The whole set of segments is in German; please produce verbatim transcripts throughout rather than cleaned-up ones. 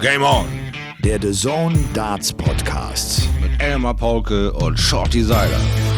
Game On! Der D A Z N Darts Podcast. Mit Elmar Paulke und Shorty Seiler.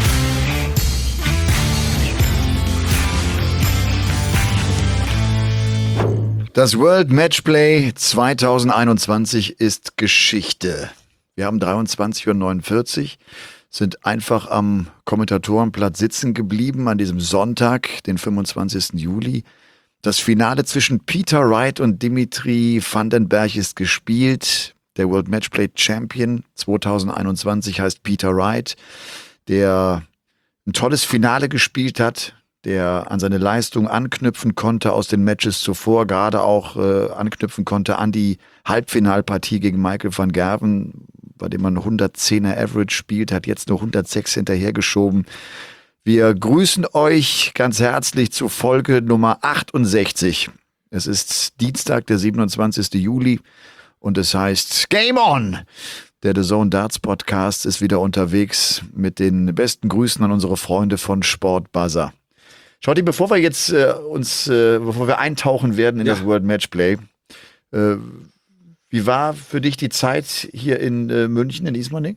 Das World Matchplay zwanzig einundzwanzig ist Geschichte. Wir haben dreiundzwanzig Uhr neunundvierzig, sind einfach am Kommentatorenplatz sitzen geblieben an diesem Sonntag, den fünfundzwanzigsten Juli. Das Finale zwischen Peter Wright und Dimitri Van den Bergh ist gespielt. Der World Matchplay Champion zwanzig einundzwanzig heißt Peter Wright, der ein tolles Finale gespielt hat, der an seine Leistung anknüpfen konnte aus den Matches zuvor, gerade auch äh, anknüpfen konnte an die Halbfinalpartie gegen Michael van Gerwen, bei dem man hundertzehner Average spielt, hat jetzt nur hundertsechs hinterhergeschoben. Wir grüßen euch ganz herzlich zu Folge Nummer achtundsechzig. Es ist Dienstag, der siebenundzwanzigsten Juli und es heißt Game On! Der D A Z N Darts Podcast ist wieder unterwegs mit den besten Grüßen an unsere Freunde von Sport Buzzer. Shorty, bevor wir jetzt äh, uns, äh, bevor wir eintauchen werden in ja. das World Matchplay, äh, wie war für dich die Zeit hier in äh, München, in Ismaning?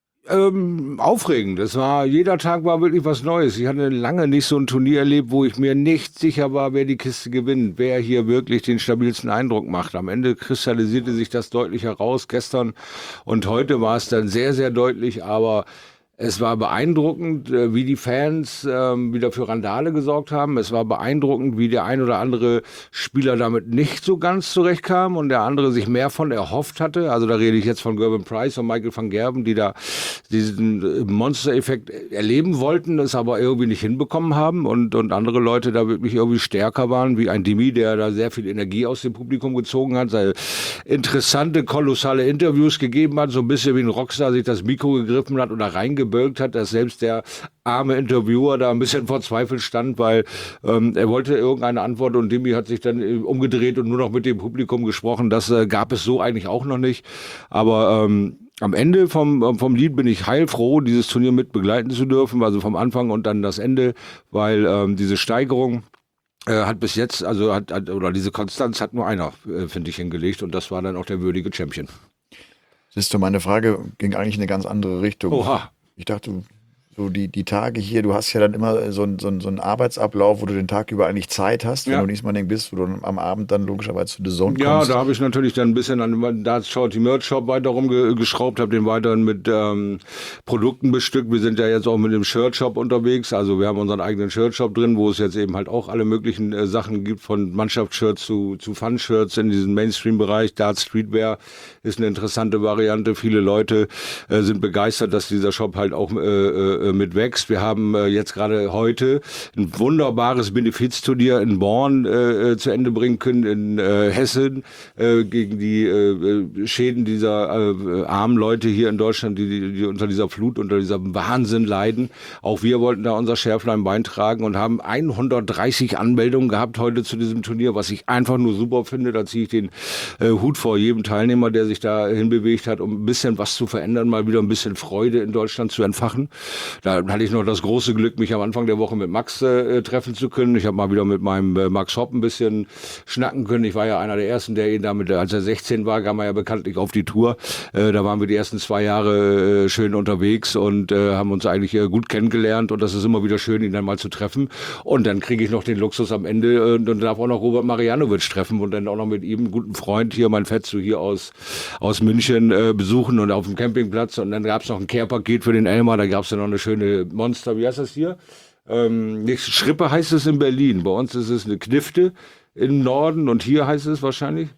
Ähm, aufregend. Es war, jeder Tag war wirklich was Neues. Ich hatte lange nicht so ein Turnier erlebt, wo ich mir nicht sicher war, wer die Kiste gewinnt, wer hier wirklich den stabilsten Eindruck macht. Am Ende kristallisierte sich das deutlich heraus. Gestern und heute war es dann sehr, sehr deutlich, aber es war beeindruckend, wie die Fans ähm, wieder für Randale gesorgt haben. Es war beeindruckend, wie der ein oder andere Spieler damit nicht so ganz zurechtkam und der andere sich mehr von erhofft hatte. Also da rede ich jetzt von Gervin Price und Michael van Gerwen, die da diesen Monster-Effekt erleben wollten, es aber irgendwie nicht hinbekommen haben und, und andere Leute da wirklich irgendwie stärker waren, wie ein Dimi, der da sehr viel Energie aus dem Publikum gezogen hat, seine interessante, kolossale Interviews gegeben hat, so ein bisschen wie ein Rockstar sich das Mikro gegriffen hat oder reingebölkt hat, dass selbst der arme Interviewer da ein bisschen vor Zweifel stand, weil ähm, er wollte irgendeine Antwort und Dimi hat sich dann äh, umgedreht und nur noch mit dem Publikum gesprochen. Das äh, gab es so eigentlich auch noch nicht. Aber ähm, am Ende vom, vom Lied bin ich heilfroh, dieses Turnier mit begleiten zu dürfen, also vom Anfang und dann das Ende, weil ähm, diese Steigerung äh, hat bis jetzt, also hat, hat oder diese Konstanz hat nur einer, äh, finde ich, hingelegt und das war dann auch der würdige Champion. Siehst du, meine Frage ging eigentlich in eine ganz andere Richtung. Oha. Ich dachte, so die, die Tage hier, du hast ja dann immer so, ein, so, ein, so einen Arbeitsablauf, wo du den Tag über eigentlich Zeit hast, wenn ja. du in Ismaning bist, wo du am Abend dann logischerweise zu The Zone kommst. Ja, da habe ich natürlich dann ein bisschen an dem Darts Shorty Merch Shop weiter rumgeschraubt, habe den weiterhin mit ähm, Produkten bestückt. Wir sind ja jetzt auch mit dem Shirt Shop unterwegs, also wir haben unseren eigenen Shirt Shop drin, wo es jetzt eben halt auch alle möglichen äh, Sachen gibt, von Mannschaftsshirts zu, zu Fun-Shirts in diesem Mainstream-Bereich. Darts Streetwear ist eine interessante Variante. Viele Leute äh, sind begeistert, dass dieser Shop halt auch äh, äh, mit wächst. Wir haben äh, jetzt gerade heute ein wunderbares Benefizturnier in Born äh, zu Ende bringen können, in äh, Hessen, äh, gegen die äh, Schäden dieser äh, armen Leute hier in Deutschland, die, die, die unter dieser Flut, unter dieser Wahnsinn leiden. Auch wir wollten da unser Schärflein beitragen und haben hundertdreißig Anmeldungen gehabt heute zu diesem Turnier, was ich einfach nur super finde. Da ziehe ich den äh, Hut vor jedem Teilnehmer, der sich da hinbewegt hat, um ein bisschen was zu verändern, mal wieder ein bisschen Freude in Deutschland zu entfachen. Da hatte ich noch das große Glück, mich am Anfang der Woche mit Max äh, treffen zu können. Ich habe mal wieder mit meinem äh, Max Hopp ein bisschen schnacken können. Ich war ja einer der Ersten, der ihn damit, als er sechzehn war, kam er ja bekanntlich auf die Tour. Äh, da waren wir die ersten zwei Jahre äh, schön unterwegs und äh, haben uns eigentlich äh, gut kennengelernt und das ist immer wieder schön, ihn dann mal zu treffen. Und dann kriege ich noch den Luxus am Ende äh, und darf auch noch Robert Marianovic treffen und dann auch noch mit ihm einen guten Freund hier, mein Fetzo hier aus, aus München äh, besuchen und auf dem Campingplatz. Und dann gab es noch ein Care-Paket für den Elmar, da gab es dann noch eine schöne Monster, wie heißt das hier? Ähm, nicht Schrippe heißt es in Berlin. Bei uns ist es eine Knifte im Norden und hier heißt es wahrscheinlich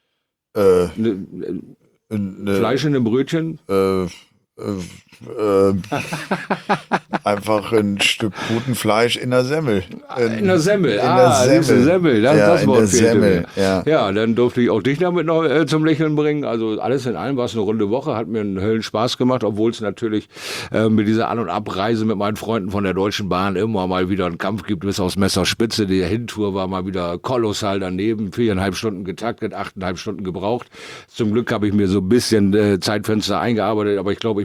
äh, ne, ne, Fleisch in einem Brötchen. Äh, äh, äh, einfach ein Stück guten Fleisch in der Semmel. In, in der Semmel, in ah, der Semmel. Semmel, das, ja, das Wort fehlte Semmel. Ja. ja, dann durfte ich auch dich damit noch äh, zum Lächeln bringen. Also alles in allem war es eine runde Woche, hat mir einen Höllenspaß gemacht, obwohl es natürlich äh, mit dieser An- und Abreise mit meinen Freunden von der Deutschen Bahn immer mal wieder einen Kampf gibt bis aus Messerspitze. Die Hintour war mal wieder kolossal daneben, viereinhalb Stunden getaktet, achteinhalb Stunden gebraucht. Zum Glück habe ich mir so ein bisschen äh, Zeitfenster eingearbeitet, aber ich glaube, ich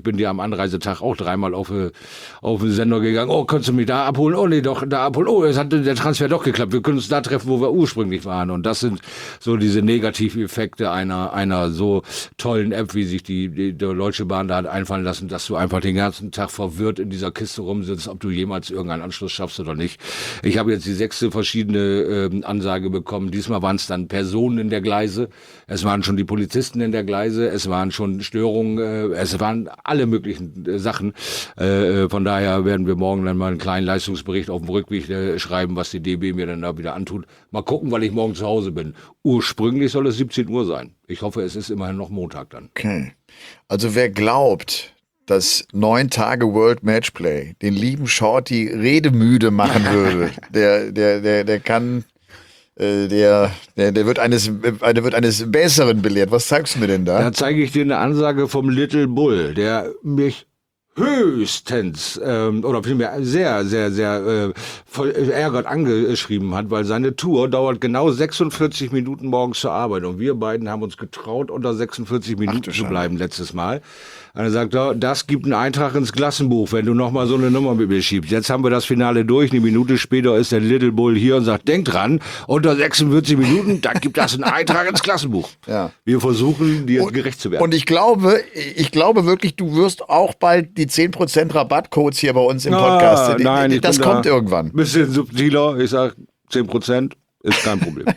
bin dir am Anreisetag auch dreimal auf, auf den Sender gegangen. Oh, kannst du mich da abholen? Oh, nee, doch, da abholen. Oh, es hat der Transfer doch geklappt. Wir können uns da treffen, wo wir ursprünglich waren. Und das sind so diese Negativeffekte einer, einer so tollen App, wie sich die, die, die Deutsche Bahn da hat einfallen lassen, dass du einfach den ganzen Tag verwirrt in dieser Kiste rumsitzt, ob du jemals irgendeinen Anschluss schaffst oder nicht. Ich habe jetzt die sechste verschiedene äh, Ansage bekommen. Diesmal waren es dann Personen in der Gleise. Es waren schon die Polizisten in der Gleise. Es waren schon Störungen. Äh, es waren alle möglichen äh, Sachen. Äh, von daher werden wir morgen dann mal einen kleinen Leistungsbericht auf dem Rückweg äh, schreiben, was die D B mir dann da wieder antut. Mal gucken, weil ich morgen zu Hause bin. Ursprünglich soll es siebzehn Uhr sein. Ich hoffe, es ist immerhin noch Montag dann. Okay. Also wer glaubt, dass neun Tage World Matchplay den lieben Shorty redemüde machen würde, der, der, der, der kann, äh, der, der, der wird eines, der wird eines Besseren belehrt. Was zeigst du mir denn da? Da zeige ich dir eine Ansage vom Little Bull, der mich höchstens ähm, oder vielmehr sehr, sehr, sehr äh, voll ärgert angeschrieben hat, weil seine Tour dauert genau sechsundvierzig Minuten morgens zur Arbeit und wir beiden haben uns getraut, unter sechsundvierzig Minuten zu bleiben letztes Mal. Und er sagt, oh, das gibt einen Eintrag ins Klassenbuch, wenn du nochmal so eine Nummer mit mir schiebst. Jetzt haben wir das Finale durch, eine Minute später ist der Little Bull hier und sagt, denk dran, unter sechsundvierzig Minuten, dann gibt das einen Eintrag ins Klassenbuch. Ja. Wir versuchen, dir gerecht zu werden. Und ich glaube, ich glaube wirklich, du wirst auch bald die zehn Prozent Rabattcodes hier bei uns im Podcast. Ah, nein, das kommt da irgendwann. Bisschen subtiler, ich sag zehn Prozent ist kein Problem.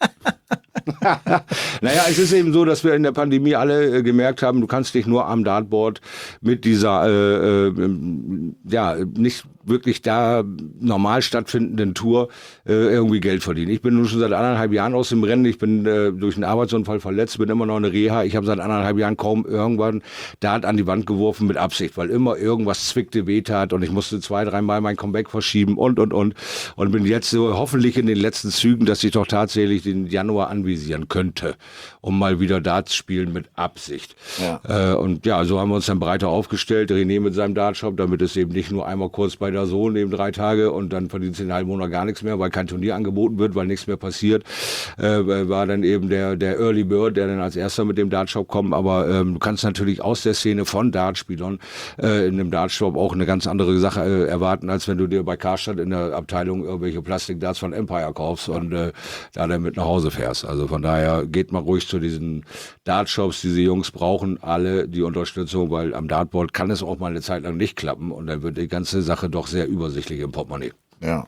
Naja, es ist eben so, dass wir in der Pandemie alle äh, gemerkt haben, du kannst dich nur am Dartboard mit dieser, äh, äh, ja, nicht wirklich da normal stattfindenden Tour äh, irgendwie Geld verdienen. Ich bin nun schon seit anderthalb Jahren aus dem Rennen. Ich bin äh, durch einen Arbeitsunfall verletzt, bin immer noch in der Reha. Ich habe seit anderthalb Jahren kaum irgendwann Dart an die Wand geworfen mit Absicht, weil immer irgendwas zwickte, wehtat und ich musste zwei, dreimal mein Comeback verschieben und, und, und. Und bin jetzt so hoffentlich in den letzten Zügen, dass ich doch tatsächlich den Januar anvisieren könnte, um mal wieder Darts spielen mit Absicht. Ja. Äh, und ja, so haben wir uns dann breiter aufgestellt. René mit seinem Dartshop, damit es eben nicht nur einmal kurz bei der Sohn eben drei Tage und dann verdient sie einen halben Monat gar nichts mehr, weil kein Turnier angeboten wird, weil nichts mehr passiert, äh, war dann eben der der Early Bird, der dann als erster mit dem Dartshop kommt. Aber ähm, du kannst natürlich aus der Szene von Dartspielern äh, in einem Dartshop auch eine ganz andere Sache äh, erwarten, als wenn du dir bei Karstadt in der Abteilung irgendwelche Plastikdarts von Empire kaufst und äh, da dann mit nach Hause fährst. Also von daher geht mal ruhig zu diesen Dartshops. Diese Jungs brauchen alle die Unterstützung, weil am Dartboard kann es auch mal eine Zeit lang nicht klappen und dann wird die ganze Sache doch sehr übersichtlich im Portemonnaie. Ja.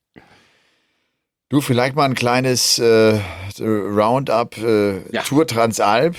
Du, vielleicht mal ein kleines äh, Roundup äh, ja. Tour Transalp.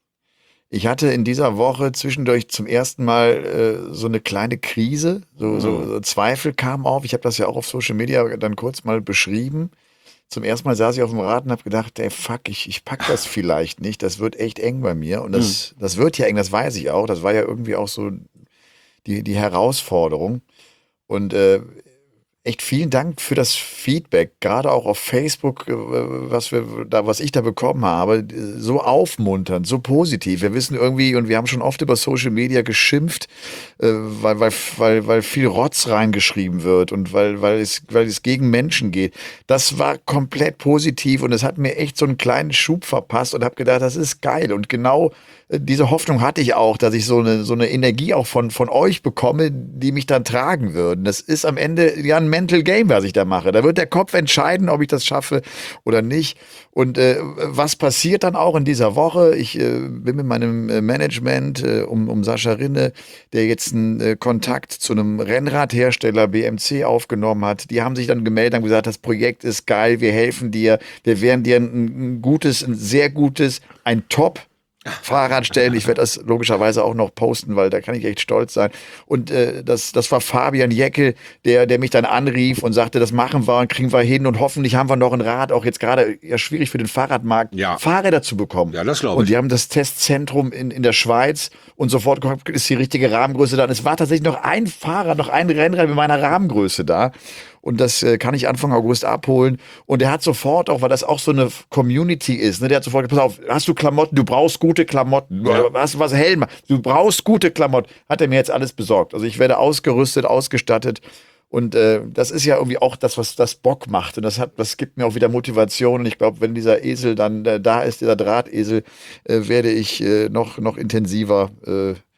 Ich hatte in dieser Woche zwischendurch zum ersten Mal äh, so eine kleine Krise, so, mhm. so, so Zweifel kamen auf. Ich habe das ja auch auf Social Media dann kurz mal beschrieben. Zum ersten Mal saß ich auf dem Rad und habe gedacht, ey, fuck, ich, ich pack das vielleicht nicht. Das wird echt eng bei mir. Und das, mhm. das wird ja eng, das weiß ich auch. Das war ja irgendwie auch so die, die Herausforderung. Und äh, echt vielen Dank für das Feedback, gerade auch auf Facebook, was wir da, was ich da bekommen habe, so aufmunternd, so positiv. Wir wissen irgendwie, und wir haben schon oft über Social Media geschimpft, weil, weil, weil, weil viel Rotz reingeschrieben wird und weil, weil es, weil es gegen Menschen geht. Das war komplett positiv und es hat mir echt so einen kleinen Schub verpasst und habe gedacht, das ist geil. Und genau diese Hoffnung hatte ich auch, dass ich so eine, so eine Energie auch von, von euch bekomme, die mich dann tragen würden. Das ist am Ende ja ein Mental Game, was ich da mache. Da wird der Kopf entscheiden, ob ich das schaffe oder nicht. Und äh, was passiert dann auch in dieser Woche? Ich äh, bin mit meinem Management äh, um, um Sascha Rinne, der jetzt einen äh, Kontakt zu einem Rennradhersteller B M C aufgenommen hat. Die haben sich dann gemeldet und gesagt, das Projekt ist geil, wir helfen dir, wir werden dir ein, ein gutes, ein sehr gutes, ein Top Fahrrad stellen. Ich werde das logischerweise auch noch posten, weil da kann ich echt stolz sein. Und äh, das, das war Fabian Jeckel, der, der mich dann anrief und sagte, das machen wir und kriegen wir hin und hoffentlich haben wir noch ein Rad, auch jetzt gerade ja schwierig für den Fahrradmarkt, ja. Fahrräder zu bekommen. Ja, das glaube ich. Und die haben das Testzentrum in, in der Schweiz und sofort ist die richtige Rahmengröße da. Und es war tatsächlich noch ein Fahrrad, noch ein Rennrad mit meiner Rahmengröße da. Und das äh, kann ich Anfang August abholen. Und der hat sofort auch, weil das auch so eine Community ist, ne, der hat sofort gesagt, pass auf, hast du Klamotten, du brauchst gute Klamotten, ja. hast du was Helm, du brauchst gute Klamotten. Hat er mir jetzt alles besorgt. Also ich werde ausgerüstet, ausgestattet. Und äh, das ist ja irgendwie auch das, was das Bock macht. Und das hat, das gibt mir auch wieder Motivation. Und ich glaube, wenn dieser Esel dann äh, da ist, dieser Drahtesel, äh, werde ich äh, noch, noch intensiver äh,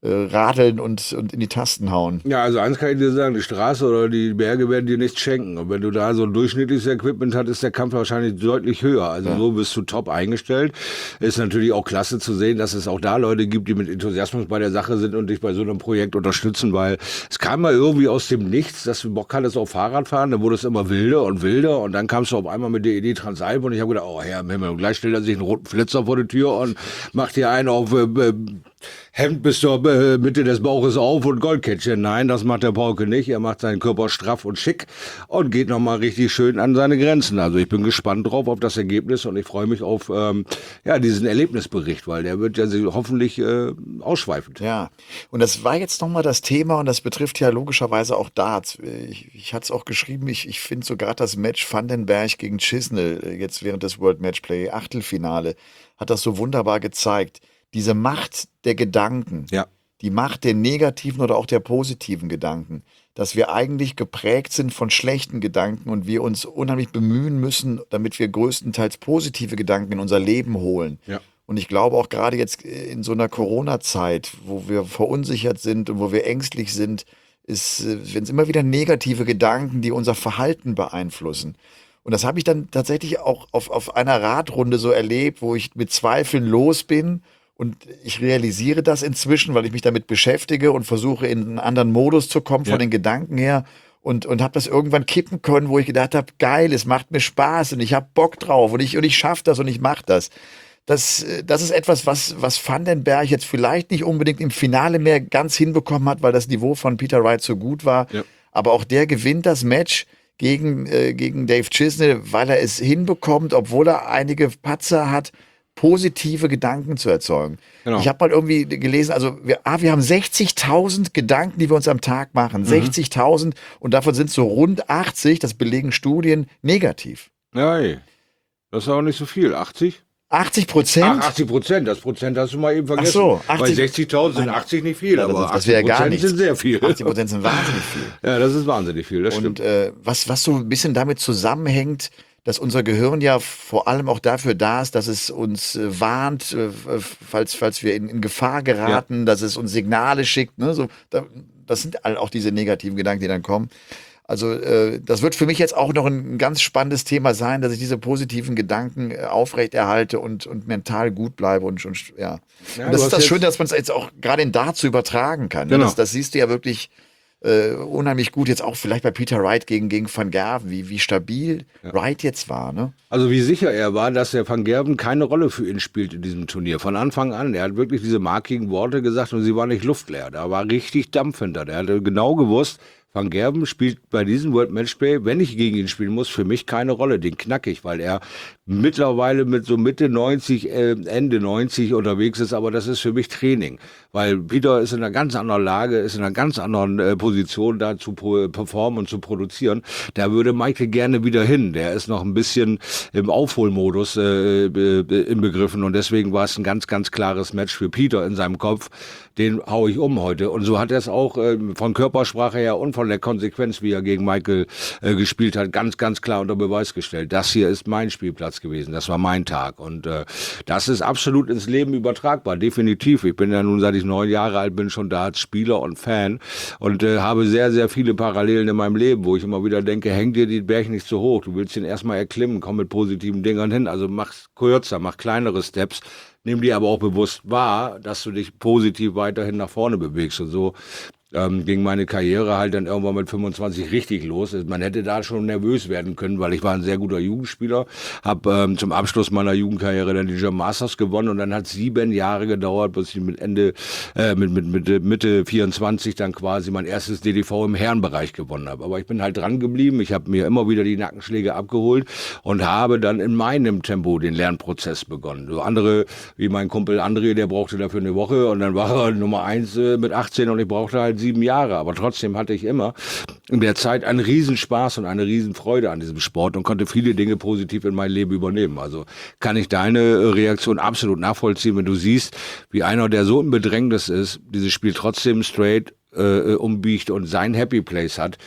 äh, radeln und, und in die Tasten hauen. Ja, also eins kann ich dir sagen, die Straße oder die Berge werden dir nichts schenken. Und wenn du da so ein durchschnittliches Equipment hast, ist der Kampf wahrscheinlich deutlich höher. Also Ja. so bist du top eingestellt. Ist natürlich auch klasse zu sehen, dass es auch da Leute gibt, die mit Enthusiasmus bei der Sache sind und dich bei so einem Projekt unterstützen, weil es kam mal irgendwie aus dem Nichts, dass du Bock hattest auf Fahrradfahren, dann wurde es immer wilder und wilder und dann kamst du auf einmal mit der Idee Transalp und ich habe gedacht, oh Herr im Himmel, und gleich stellt er sich einen roten Flitzer vor die Tür und macht dir einen auf äh, Hemd bis zur äh, Mitte des Bauches auf und Goldkettchen. Nein, das macht der Pauke nicht. Er macht seinen Körper straff und schick und geht nochmal richtig schön an seine Grenzen. Also ich bin gespannt drauf auf das Ergebnis und ich freue mich auf ähm, ja, diesen Erlebnisbericht, weil der wird ja hoffentlich äh, ausschweifend. Ja, und das war jetzt nochmal das Thema und das betrifft ja logischerweise auch Darts. Ich, ich hatte es auch geschrieben, ich, ich finde so gerade das Match Vandenberg gegen Chisnell jetzt während des World Matchplay Achtelfinale hat das so wunderbar gezeigt. Diese Macht der Gedanken, Ja. die Macht der negativen oder auch der positiven Gedanken, dass wir eigentlich geprägt sind von schlechten Gedanken und wir uns unheimlich bemühen müssen, damit wir größtenteils positive Gedanken in unser Leben holen. Ja. Und ich glaube auch gerade jetzt in so einer Corona-Zeit, wo wir verunsichert sind und wo wir ängstlich sind, ist, sind es immer wieder negative Gedanken, die unser Verhalten beeinflussen. Und das habe ich dann tatsächlich auch auf, auf einer Radrunde so erlebt, wo ich mit Zweifeln los bin. Und ich realisiere das inzwischen, weil ich mich damit beschäftige und versuche, in einen anderen Modus zu kommen von Ja. den Gedanken her. Und, und habe das irgendwann kippen können, wo ich gedacht habe, geil, es macht mir Spaß und ich habe Bock drauf und ich, und ich schaffe das und ich mache das. Das, äh, das ist etwas, was, was Vandenberg jetzt vielleicht nicht unbedingt im Finale mehr ganz hinbekommen hat, weil das Niveau von Peter Wright so gut war. Ja. Aber auch der gewinnt das Match gegen, äh, gegen Dave Chisnell, weil er es hinbekommt, obwohl er einige Patzer hat, positive Gedanken zu erzeugen. Genau. Ich habe mal irgendwie gelesen, also wir, ah, wir haben sechzigtausend Gedanken, die wir uns am Tag machen. Mhm. sechzigtausend und davon sind so rund achtzig, das belegen Studien, negativ. Nein, das ist auch nicht so viel. achtzig? achtzig Prozent? Ach, achtzig Prozent. Das Prozent hast du mal eben vergessen. so, Bei achtzig sechzigtausend sind Nein. achtzig nicht viel, Ja, das- aber das wäre achtzig gar Prozent nichts. sind sehr viel. achtzig Prozent sind wahnsinnig viel. Ja, das ist wahnsinnig viel, das Und stimmt. äh, was, was so ein bisschen damit zusammenhängt, dass unser Gehirn ja vor allem auch dafür da ist, dass es uns äh, warnt, äh, falls, falls wir in, in Gefahr geraten, dass es uns Signale schickt. Ne? So, da, das sind all auch diese negativen Gedanken, die dann kommen. Also äh, das wird für mich jetzt auch noch ein, ein ganz spannendes Thema sein, dass ich diese positiven Gedanken äh, aufrechterhalte und, und mental gut bleibe. Und, und ja, Ja, und das du ist hast das jetzt- Schöne, dass man es jetzt auch gerade in Darts übertragen kann. Ne? Genau. Das, das siehst du ja wirklich äh, unheimlich gut. Jetzt auch vielleicht bei Peter Wright gegen, gegen Van Gerwen, wie, wie stabil Wright jetzt war. Ne? Also wie sicher er war, dass der Van Gerwen keine Rolle für ihn spielt in diesem Turnier. Von Anfang an. Er hat wirklich diese markigen Worte gesagt und sie waren nicht luftleer. Da war richtig Dampf hinter. Der hatte genau gewusst, Van Gerwen spielt bei diesem World Matchplay, wenn ich gegen ihn spielen muss, für mich keine Rolle. Den knack ich, weil er mittlerweile mit so Mitte neunzig, äh, Ende neunzig unterwegs ist. Aber das ist für mich Training. Weil Peter ist in einer ganz anderen Lage, ist in einer ganz anderen äh, Position, da zu pro- performen und zu produzieren. Da würde Michael gerne wieder hin. Der ist noch ein bisschen im Aufholmodus äh, be- inbegriffen. Und deswegen war es ein ganz, ganz klares Match für Peter in seinem Kopf. Den hau ich um heute. Und so hat er es auch äh, von Körpersprache her und von der Konsequenz, wie er gegen Michael äh, gespielt hat, ganz, ganz klar unter Beweis gestellt. Das hier ist mein Spielplatz gewesen. Das war mein Tag. Und äh, das ist absolut ins Leben übertragbar. Definitiv. Ich bin ja nun, seit ich neun Jahre alt bin, schon da als Spieler und Fan und äh, habe sehr, sehr viele Parallelen in meinem Leben, wo ich immer wieder denke, häng dir die Berg nicht zu hoch. Du willst ihn erstmal erklimmen, komm mit positiven Dingern hin. Also mach's kürzer, mach kleinere Steps. Nimm dir aber auch bewusst wahr, dass du dich positiv weiterhin nach vorne bewegst. Und so ähm, ging meine Karriere halt dann irgendwann mit fünfundzwanzig richtig los. Man hätte da schon nervös werden können, weil ich war ein sehr guter Jugendspieler. Habe ähm, zum Abschluss meiner Jugendkarriere dann die German Masters gewonnen und dann hat sieben Jahre gedauert, bis ich mit Ende, äh, mit, mit, mit Mitte vierundzwanzig dann quasi mein erstes D D V im Herrenbereich gewonnen habe. Aber ich bin halt dran geblieben. Ich habe mir immer wieder die Nackenschläge abgeholt und habe dann in meinem Tempo den Lernprozess begonnen. So andere, wie mein Kumpel André, der brauchte dafür eine Woche und dann war er Nummer eins äh, mit achtzehn und ich brauchte halt sieben Jahre. Aber trotzdem hatte ich immer in der Zeit einen Riesenspaß und eine Riesenfreude an diesem Sport und konnte viele Dinge positiv in mein Leben übernehmen. Also kann ich deine Reaktion absolut nachvollziehen, wenn du siehst, wie einer, der so ein Bedrängnis ist, dieses Spiel trotzdem straight äh, umbiegt und sein Happy Place hat.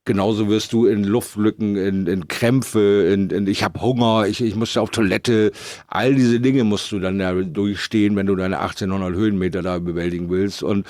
Genauso wirst du in Luftlücken, in, in Krämpfe, in, in ich habe Hunger, ich, ich musste auf Toilette. All diese Dinge musst du dann da durchstehen, wenn du deine achtzehnhundert Höhenmeter da bewältigen willst. Und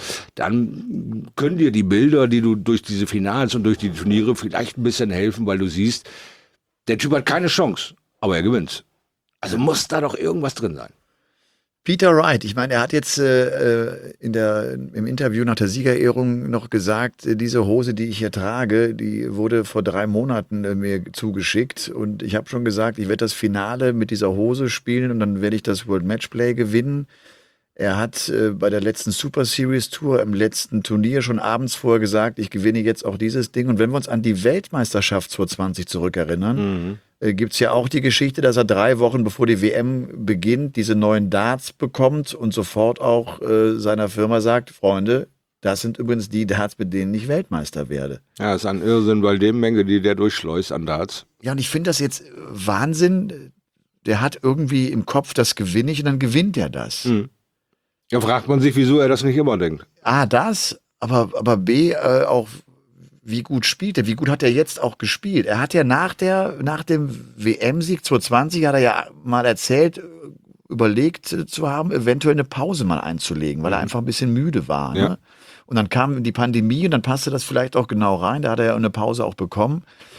dann können dir die Bilder, die du durch diese Finals und durch die Turniere vielleicht ein bisschen helfen, weil du siehst, der Typ hat keine Chance, aber er gewinnt. Also muss da doch irgendwas drin sein. Peter Wright, ich meine, er hat jetzt äh, in der, im Interview nach der Siegerehrung noch gesagt, äh, diese Hose, die ich hier trage, die wurde vor drei Monaten äh, mir zugeschickt und ich habe schon gesagt, ich werde das Finale mit dieser Hose spielen und dann werde ich das World Matchplay gewinnen. Er hat äh, bei der letzten Super Series Tour, im letzten Turnier schon abends vorher gesagt, ich gewinne jetzt auch dieses Ding. Und wenn wir uns an die Weltmeisterschaft zwanzig zurückerinnern, mhm. äh, gibt es ja auch die Geschichte, dass er drei Wochen bevor die W M beginnt, diese neuen Darts bekommt und sofort auch äh, seiner Firma sagt, Freunde, das sind übrigens die Darts, mit denen ich Weltmeister werde. Ja, das ist ein Irrsinn, weil die Menge, die der durchschleust an Darts. Ja, und ich finde das jetzt Wahnsinn. Der hat irgendwie im Kopf, das gewinne ich und dann gewinnt er das. Mhm. Da fragt man sich, wieso er das nicht immer denkt. A, das, aber, aber B, äh, auch wie gut spielt er, wie gut hat er jetzt auch gespielt. Er hat ja nach, der, nach dem W M-Sieg zwanzig hat er ja mal erzählt, überlegt äh, zu haben, eventuell eine Pause mal einzulegen, weil er einfach ein bisschen müde war. Ne? Ja. Und dann kam die Pandemie und dann passte das vielleicht auch genau rein, da hat er ja eine Pause auch bekommen.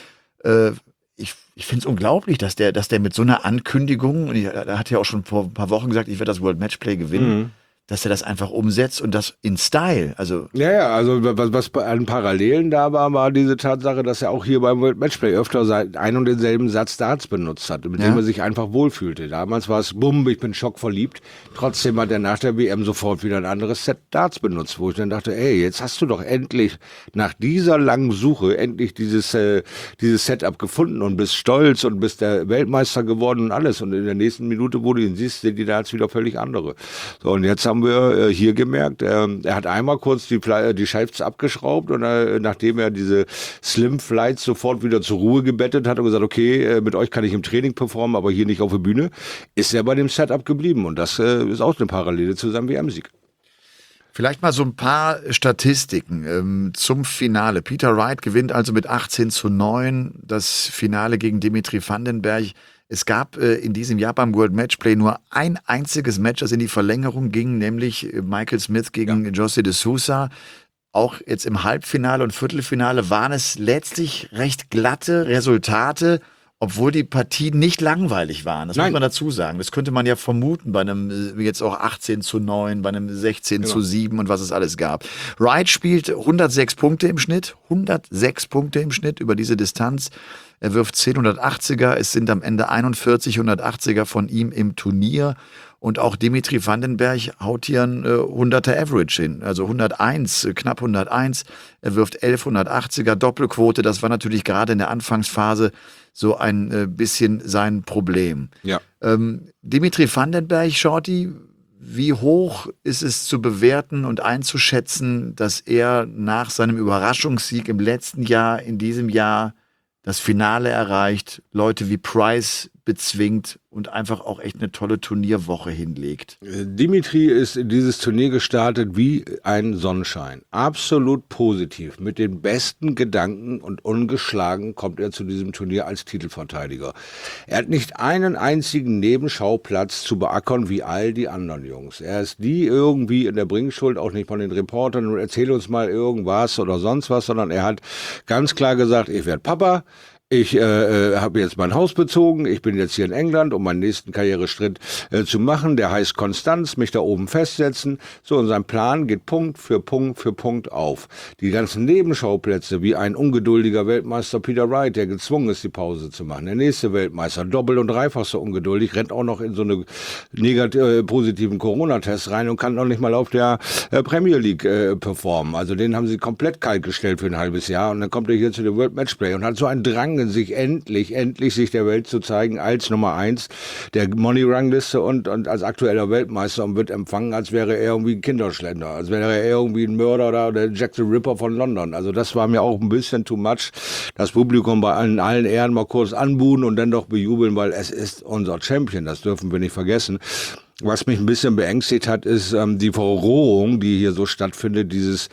Äh, ich ich finde es unglaublich, dass der, dass der mit so einer Ankündigung, und ich, er hat ja auch schon vor ein paar Wochen gesagt, ich werde das World Matchplay gewinnen, mhm. dass er das einfach umsetzt und das in Style. Also ja, ja, also was, was an Parallelen da war, war diese Tatsache, dass er auch hier beim World Matchplay öfter einen und denselben Satz Darts benutzt hat, mit ja. dem er sich einfach wohlfühlte. Damals war es, bumm, ich bin schockverliebt. Trotzdem hat er nach der W M sofort wieder ein anderes Set Darts benutzt, wo ich dann dachte, ey, jetzt hast du doch endlich nach dieser langen Suche endlich dieses, äh, dieses Setup gefunden und bist stolz und bist der Weltmeister geworden und alles. Und in der nächsten Minute, wo du ihn siehst, sind die Darts wieder völlig andere. So, und jetzt haben haben wir äh, hier gemerkt, äh, er hat einmal kurz die, die Scheiben abgeschraubt und äh, nachdem er diese Slim Flights sofort wieder zur Ruhe gebettet hat und gesagt, okay, äh, mit euch kann ich im Training performen, aber hier nicht auf der Bühne, ist er bei dem Setup geblieben und das äh, ist auch eine Parallele zu seinem W M-Sieg. Vielleicht mal so ein paar Statistiken ähm, zum Finale. Peter Wright gewinnt also mit achtzehn zu neun das Finale gegen Dimitri Vandenberg. Es gab äh, in diesem Jahr beim World Matchplay nur ein einziges Match, das in die Verlängerung ging, nämlich Michael Smith gegen ja. José de Sousa. Auch jetzt im Halbfinale und Viertelfinale waren es letztlich recht glatte Resultate, obwohl die Partien nicht langweilig waren. Das Nein. muss man dazu sagen. Das könnte man ja vermuten bei einem jetzt auch achtzehn zu neun, bei einem sechzehn genau. zu sieben und was es alles gab. Wright spielt hundertsechs Punkte im Schnitt, hundertsechs Punkte im Schnitt über diese Distanz. Er wirft zehn hundertachtziger, es sind am Ende einundvierzig hundertachtziger von ihm im Turnier. Und auch Dimitri Vandenberg haut hier ein äh, hunderter Average hin, also hunderteins, knapp hunderteins. Er wirft elf hundertachtziger Doppelquote. Das war natürlich gerade in der Anfangsphase so ein äh, bisschen sein Problem. Ja. Ähm, Dimitri Vandenberg, Shorty, wie hoch ist es zu bewerten und einzuschätzen, dass er nach seinem Überraschungssieg im letzten Jahr, in diesem Jahr das Finale erreicht, Leute wie Price bezwingt und einfach auch echt eine tolle Turnierwoche hinlegt. Dimitri ist in dieses Turnier gestartet wie ein Sonnenschein. Absolut positiv. Mit den besten Gedanken und ungeschlagen kommt er zu diesem Turnier als Titelverteidiger. Er hat nicht einen einzigen Nebenschauplatz zu beackern wie all die anderen Jungs. Er ist nie irgendwie in der Bringschuld, auch nicht von den Reportern, und erzähl uns mal irgendwas oder sonst was, sondern er hat ganz klar gesagt, ich werde Papa. Ich äh, habe jetzt mein Haus bezogen, ich bin jetzt hier in England, um meinen nächsten Karriereschritt äh, zu machen. Der heißt Konstanz, mich da oben festsetzen. So, und sein Plan geht Punkt für Punkt für Punkt auf. Die ganzen Nebenschauplätze, wie ein ungeduldiger Weltmeister Peter Wright, der gezwungen ist, die Pause zu machen. Der nächste Weltmeister, doppelt und dreifach so ungeduldig, rennt auch noch in so eine negativ, äh, positiven Corona-Test rein und kann noch nicht mal auf der äh, Premier League äh, performen. Also den haben sie komplett kalt gestellt für ein halbes Jahr und dann kommt er hier zu dem World Matchplay und hat so einen Drang in sich, endlich, endlich sich der Welt zu zeigen als Nummer eins der Money-Rangliste und, und als aktueller Weltmeister und wird empfangen, als wäre er irgendwie ein Kinderschlender, als wäre er irgendwie ein Mörder oder der Jack the Ripper von London. Also das war mir auch ein bisschen too much. Das Publikum bei allen, allen Ehren mal kurz anbuhen und dann doch bejubeln, weil es ist unser Champion, das dürfen wir nicht vergessen. Was mich ein bisschen beängstigt hat, ist ähm, die Verrohung, die hier so stattfindet, dieses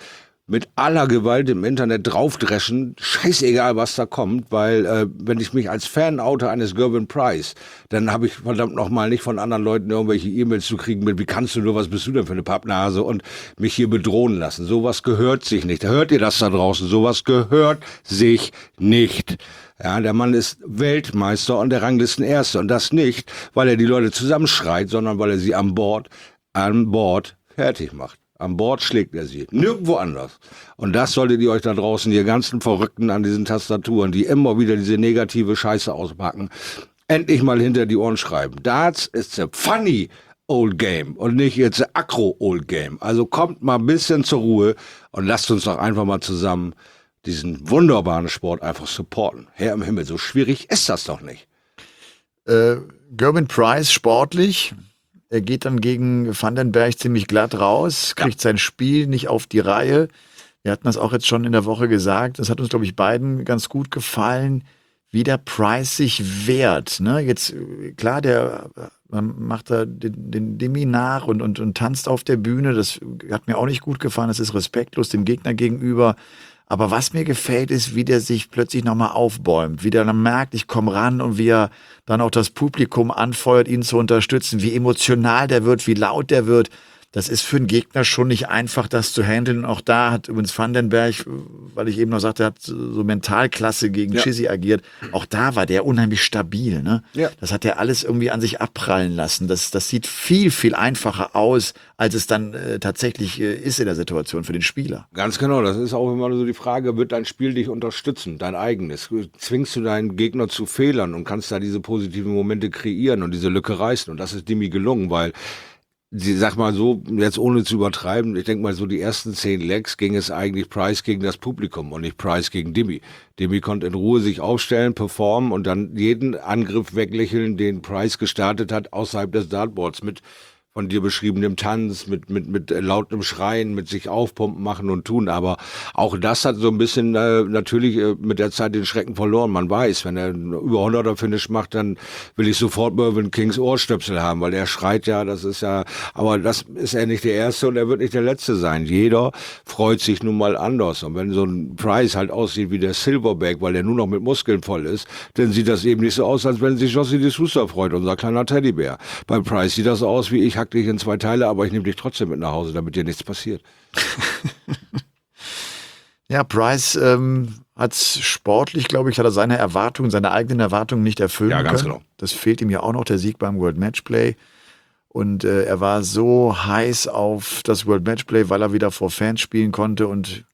mit aller Gewalt im Internet draufdreschen, scheißegal, was da kommt, weil äh, wenn ich mich als Fan oute eines Gervin Price, dann habe ich verdammt nochmal nicht von anderen Leuten irgendwelche E-Mails zu kriegen mit, wie kannst du nur, was bist du denn für eine Pappnase und mich hier bedrohen lassen. Sowas gehört sich nicht. Hört ihr das da draußen? Sowas gehört sich nicht. Ja, der Mann ist Weltmeister und der Ranglistenerste und das nicht, weil er die Leute zusammenschreit, sondern weil er sie an Bord, an Bord fertig macht. An Bord schlägt er sie, nirgendwo anders. Und das solltet ihr euch da draußen, ihr ganzen Verrückten an diesen Tastaturen, die immer wieder diese negative Scheiße auspacken, endlich mal hinter die Ohren schreiben. Darts ist a funny old game und nicht jetzt a aggro old game. Also kommt mal ein bisschen zur Ruhe und lasst uns doch einfach mal zusammen diesen wunderbaren Sport einfach supporten. Herr im Himmel, so schwierig ist das doch nicht. Äh, Gervin Price sportlich. Er geht dann gegen Vandenberg ziemlich glatt raus, kriegt ja. sein Spiel nicht auf die Reihe. Wir hatten das auch jetzt schon in der Woche gesagt. Das hat uns, glaube ich, beiden ganz gut gefallen, wie der Price sich wehrt. Ne? Jetzt, klar, der man macht da den, den Demi nach und, und, und tanzt auf der Bühne. Das hat mir auch nicht gut gefallen. Das ist respektlos dem Gegner gegenüber. Aber was mir gefällt, ist, wie der sich plötzlich nochmal aufbäumt, wie der dann merkt, ich komme ran und wie er dann auch das Publikum anfeuert, ihn zu unterstützen, wie emotional der wird, wie laut der wird. Das ist für einen Gegner schon nicht einfach, das zu handeln. Und auch da hat übrigens Vandenberg, weil ich eben noch sagte, er hat so Mentalklasse gegen ja. Chizzy agiert. Auch da war der unheimlich stabil. Ne? Ja. Das hat er alles irgendwie an sich abprallen lassen. Das, das sieht viel, viel einfacher aus, als es dann äh, tatsächlich äh, ist in der Situation für den Spieler. Ganz genau. Das ist auch immer so die Frage, wird dein Spiel dich unterstützen, dein eigenes? Zwingst du deinen Gegner zu Fehlern und kannst da diese positiven Momente kreieren und diese Lücke reißen? Und das ist Dimi gelungen, weil Sie, sag mal so, jetzt ohne zu übertreiben, ich denke mal so die ersten zehn Legs ging es eigentlich Price gegen das Publikum und nicht Price gegen Dimi. Dimi konnte in Ruhe sich aufstellen, performen und dann jeden Angriff weglächeln, den Price gestartet hat, außerhalb des Dartboards mit von dir beschriebenem Tanz, mit, mit, mit lautem Schreien, mit sich aufpumpen, machen und tun. Aber auch das hat so ein bisschen äh, natürlich äh, mit der Zeit den Schrecken verloren. Man weiß, wenn er einen über hunderter Finish macht, dann will ich sofort Mervyn Kings Ohrstöpsel haben, weil er schreit ja, das ist ja, aber das ist er nicht der Erste und er wird nicht der Letzte sein. Jeder freut sich nun mal anders. Und wenn so ein Price halt aussieht wie der Silverback, weil er nur noch mit Muskeln voll ist, dann sieht das eben nicht so aus, als wenn sich José de Sousa freut, unser kleiner Teddybär. Bei Price sieht das aus wie ich dich in zwei Teile, aber ich nehme dich trotzdem mit nach Hause, damit dir nichts passiert. Ja, Price ähm, hat sportlich, glaube ich, hat er seine Erwartungen, seine eigenen Erwartungen nicht erfüllen können. Ja, ganz genau. Das fehlt ihm ja auch noch, der Sieg beim World Matchplay. Und äh, er war so heiß auf das World Matchplay, weil er wieder vor Fans spielen konnte. Und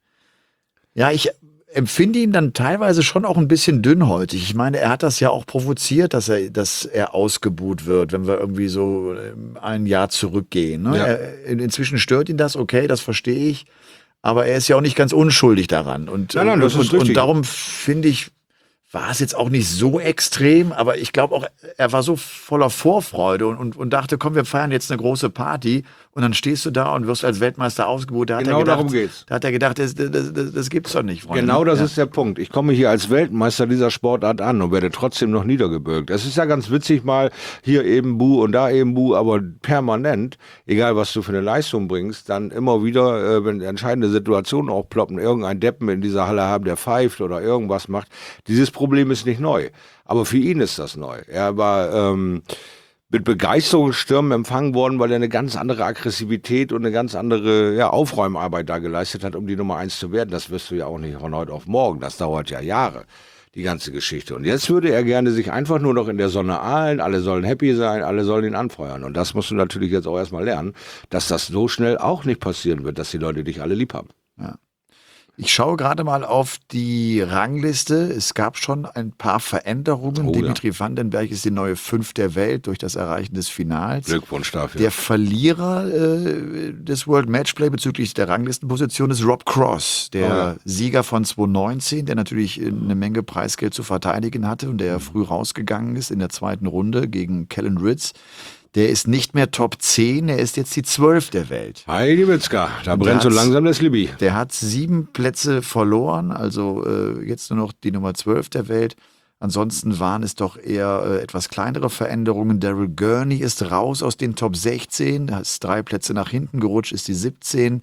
ja, ich empfinde ihn dann teilweise schon auch ein bisschen dünnhäutig. Ich meine, er hat das ja auch provoziert, dass er, dass er ausgebuht wird, wenn wir irgendwie so ein Jahr zurückgehen. Ne? Ja. Er, inzwischen stört ihn das, okay, das verstehe ich. Aber er ist ja auch nicht ganz unschuldig daran. Und, nein, nein, das und, ist richtig. Und darum finde ich, war es jetzt auch nicht so extrem, aber ich glaube auch, er war so voller Vorfreude und, und, und dachte, komm, wir feiern jetzt eine große Party und dann stehst du da und wirst als Weltmeister ausgebucht. Da genau hat er gedacht, darum geht's. Da hat er gedacht, das, das, das, das gibt's doch nicht, Freunde. Genau das ja. ist der Punkt. Ich komme hier als Weltmeister dieser Sportart an und werde trotzdem noch niedergebürgt. Es ist ja ganz witzig mal, hier eben Bu und da eben Bu, aber permanent, egal was du für eine Leistung bringst, dann immer wieder, äh, wenn entscheidende Situationen aufploppen, irgendein Deppen in dieser Halle haben, der pfeift oder irgendwas macht. Dieses Problem ist nicht neu. Aber für ihn ist das neu. Er war ähm, mit Begeisterungsstürmen empfangen worden, weil er eine ganz andere Aggressivität und eine ganz andere ja, Aufräumarbeit da geleistet hat, um die Nummer eins zu werden. Das wirst du ja auch nicht von heute auf morgen. Das dauert ja Jahre, die ganze Geschichte. Und jetzt würde er gerne sich einfach nur noch in der Sonne ahlen. Alle sollen happy sein, alle sollen ihn anfeuern. Und das musst du natürlich jetzt auch erstmal lernen, dass das so schnell auch nicht passieren wird, dass die Leute dich alle lieb haben. Ja. Ich schaue gerade mal auf die Rangliste. Es gab schon ein paar Veränderungen. Oh, Dimitri ja. Vandenberg ist die neue Fünf der Welt durch das Erreichen des Finals. Glückwunsch dafür. Der Verlierer äh, des World Matchplay bezüglich der Ranglistenposition ist Rob Cross, der oh, ja. Sieger von zwanzig neunzehn, der natürlich eine Menge Preisgeld zu verteidigen hatte und der früh rausgegangen ist in der zweiten Runde gegen Kellen Ritz. Der ist nicht mehr Top zehn, er ist jetzt die zwölf der Welt. Heidi Witzka, da und brennt so langsam das Libby. Der hat sieben Plätze verloren, also äh, jetzt nur noch die Nummer zwölf der Welt. Ansonsten waren es doch eher äh, etwas kleinere Veränderungen. Daryl Gurney ist raus aus den Top sechzehn, da ist drei Plätze nach hinten gerutscht, ist die siebzehn.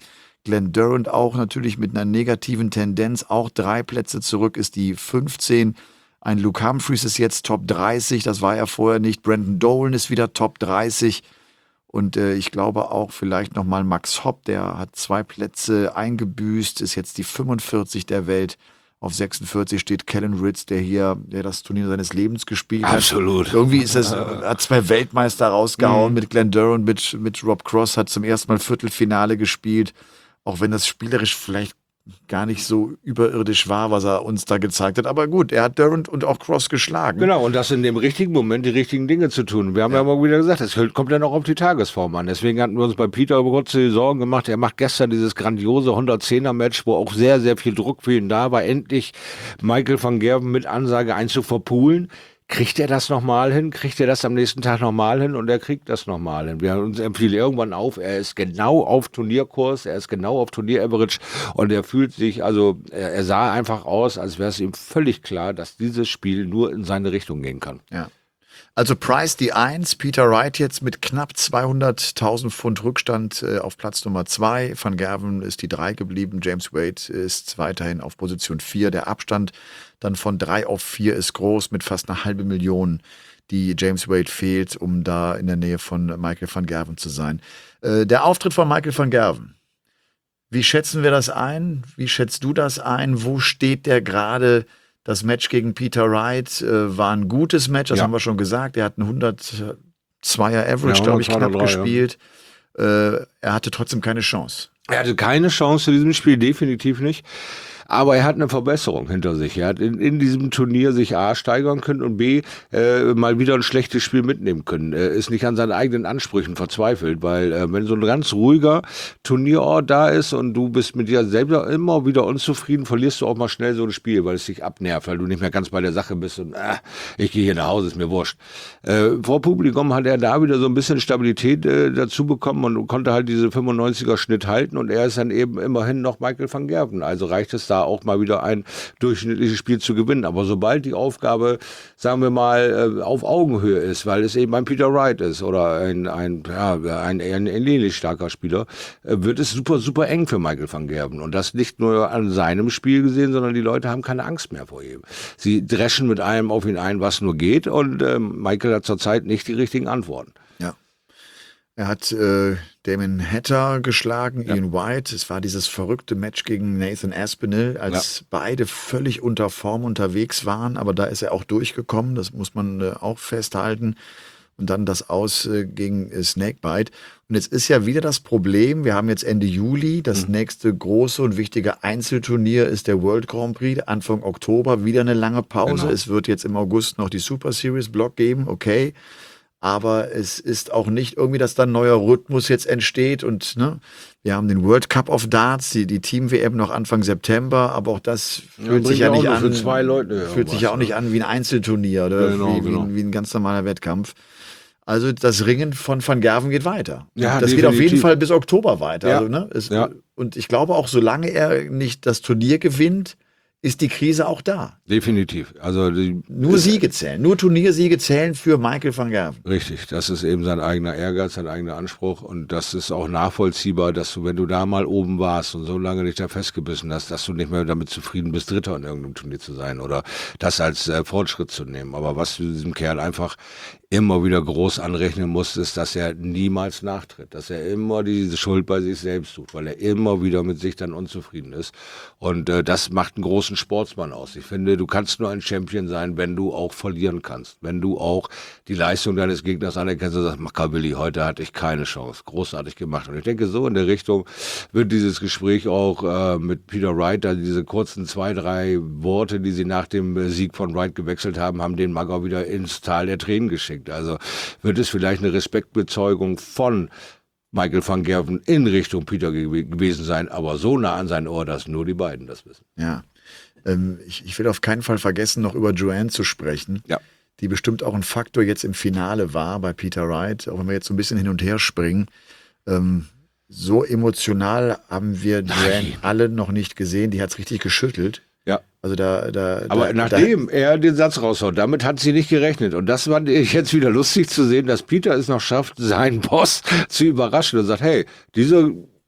Glenn Durant auch natürlich mit einer negativen Tendenz, auch drei Plätze zurück, ist die fünfzehn. Ein Luke Humphries ist jetzt Top dreißig, das war er vorher nicht. Brandon Dolan ist wieder Top dreißig. Und äh, ich glaube auch vielleicht nochmal Max Hopp, der hat zwei Plätze eingebüßt, ist jetzt die fünfundvierzig der Welt. Auf sechsundvierzig steht Kellen Ritz, der hier, der das Turnier seines Lebens gespielt hat. Absolut. Irgendwie ist das, hat zwei Weltmeister rausgehauen mhm. mit Glenn Durant, mit, mit Rob Cross, hat zum ersten Mal Viertelfinale gespielt. Auch wenn das spielerisch vielleicht gar nicht so überirdisch war, was er uns da gezeigt hat. Aber gut, er hat Durant und auch Cross geschlagen. Genau, und das in dem richtigen Moment die richtigen Dinge zu tun. Wir haben ja, ja immer wieder gesagt, es kommt ja noch auf die Tagesform an. Deswegen hatten wir uns bei Peter über kurze Sorgen gemacht. Er macht gestern dieses grandiose hundertzehner-Match, wo auch sehr, sehr viel Druck für ihn da war, endlich Michael van Gerwen mit Ansage einzuverpulen. Kriegt er das nochmal hin? Kriegt er das am nächsten Tag nochmal hin? Und er kriegt das nochmal hin. Wir haben uns empfiehlt irgendwann auf, er ist genau auf Turnierkurs, er ist genau auf Turnier-Average und er fühlt sich, also er, er sah einfach aus, als wäre es ihm völlig klar, dass dieses Spiel nur in seine Richtung gehen kann. Ja. Also Price die eins, Peter Wright jetzt mit knapp zweihunderttausend Pfund Rückstand äh, auf Platz Nummer zwei. Van Gerwen ist die drei geblieben, James Wade ist weiterhin auf Position vier. Der Abstand dann von drei auf vier ist groß mit fast einer halben Million, die James Wade fehlt, um da in der Nähe von Michael van Gerwen zu sein. Äh, der Auftritt von Michael van Gerwen, wie schätzen wir das ein? Wie schätzt du das ein? Wo steht der gerade? Das Match gegen Peter Wright äh, war ein gutes Match, das ja. haben wir schon gesagt. Er hat einen hundertzweier Average, ja, glaube ich, knapp gespielt. Ja. Äh, er hatte trotzdem keine Chance. Er hatte keine Chance zu diesem Spiel, definitiv nicht. Aber er hat eine Verbesserung hinter sich. Er hat in, in diesem Turnier sich A steigern können und B äh, mal wieder ein schlechtes Spiel mitnehmen können. Er ist nicht an seinen eigenen Ansprüchen verzweifelt, weil äh, wenn so ein ganz ruhiger Turnierort da ist und du bist mit dir selber immer wieder unzufrieden, verlierst du auch mal schnell so ein Spiel, weil es dich abnervt, weil du nicht mehr ganz bei der Sache bist und äh, ich gehe hier nach Hause, ist mir wurscht. Äh, vor Publikum hat er da wieder so ein bisschen Stabilität äh, dazu bekommen und konnte halt diese fünfundneunziger Schnitt halten und er ist dann eben immerhin noch Michael van Gerwen. Also reicht es da auch mal wieder ein durchschnittliches Spiel zu gewinnen. Aber sobald die Aufgabe, sagen wir mal, auf Augenhöhe ist, weil es eben ein Peter Wright ist oder ein, ein, ja, ein, ein ähnlich starker Spieler, wird es super, super eng für Michael van Gerwen. Und das nicht nur an seinem Spiel gesehen, sondern die Leute haben keine Angst mehr vor ihm. Sie dreschen mit allem auf ihn ein, was nur geht und äh, Michael hat zurzeit nicht die richtigen Antworten. Ja. Er hat äh, Damon Hatter geschlagen, ja. Ian White. Es war dieses verrückte Match gegen Nathan Aspinall, als ja. beide völlig unter Form unterwegs waren. Aber da ist er auch durchgekommen, das muss man äh, auch festhalten. Und dann das Aus äh, gegen äh, Snakebite. Und jetzt ist ja wieder das Problem, wir haben jetzt Ende Juli, das mhm. nächste große und wichtige Einzelturnier ist der World Grand Prix, Anfang Oktober, wieder eine lange Pause. Genau. Es wird jetzt im August noch die Super Series Block geben, okay. Aber es ist auch nicht irgendwie, dass da ein neuer Rhythmus jetzt entsteht. Und ne, wir haben den World Cup of Darts, die, die Team-W M noch Anfang September, aber auch das fühlt ja, sich ja nicht an. Für zwei Leute, fühlt sich ja auch nicht an wie ein Einzelturnier oder genau, wie, genau. Wie, wie ein ganz normaler Wettkampf. Also das Ringen von Van Gerwen geht weiter. Ja, das definitiv. Geht auf jeden Fall bis Oktober weiter. Ja. Also, ne, es, ja. Und ich glaube auch, solange er nicht das Turnier gewinnt, ist die Krise auch da. Definitiv. Also die, nur Siege zählen, nur Turniersiege zählen für Michael van Gerwen. Richtig, das ist eben sein eigener Ehrgeiz, sein eigener Anspruch und das ist auch nachvollziehbar, dass du, wenn du da mal oben warst und so lange dich da festgebissen hast, dass du nicht mehr damit zufrieden bist, Dritter in irgendeinem Turnier zu sein oder das als äh, Fortschritt zu nehmen. Aber was du diesem Kerl einfach immer wieder groß anrechnen musst, ist, dass er niemals nachtritt, dass er immer diese Schuld bei sich selbst sucht, weil er immer wieder mit sich dann unzufrieden ist und äh, das macht einen großen Sportsmann aus. Ich finde, du kannst nur ein Champion sein, wenn du auch verlieren kannst, wenn du auch die Leistung deines Gegners anerkennst und sagst, Makabili, heute hatte ich keine Chance, großartig gemacht. Und ich denke, so in der Richtung wird dieses Gespräch auch äh, mit Peter Wright, also diese kurzen zwei, drei Worte, die sie nach dem Sieg von Wright gewechselt haben, haben den Magger wieder ins Tal der Tränen geschickt. Also wird es vielleicht eine Respektbezeugung von Michael van Gerwen in Richtung Peter ge- gewesen sein, aber so nah an sein Ohr, dass nur die beiden das wissen. Ja, ähm, ich, ich will auf keinen Fall vergessen, noch über Joanne zu sprechen, ja. die bestimmt auch ein Faktor jetzt im Finale war bei Peter Wright, auch wenn wir jetzt so ein bisschen hin und her springen. Ähm, so emotional haben wir Joanne Nein. alle noch nicht gesehen, die hat es richtig geschüttelt. Ja. Also da, da, Aber da, nachdem da, er den Satz raushaut, damit hat sie nicht gerechnet. Und das fand ich jetzt wieder lustig zu sehen, dass Peter es noch schafft, seinen Boss zu überraschen und sagt, hey, diese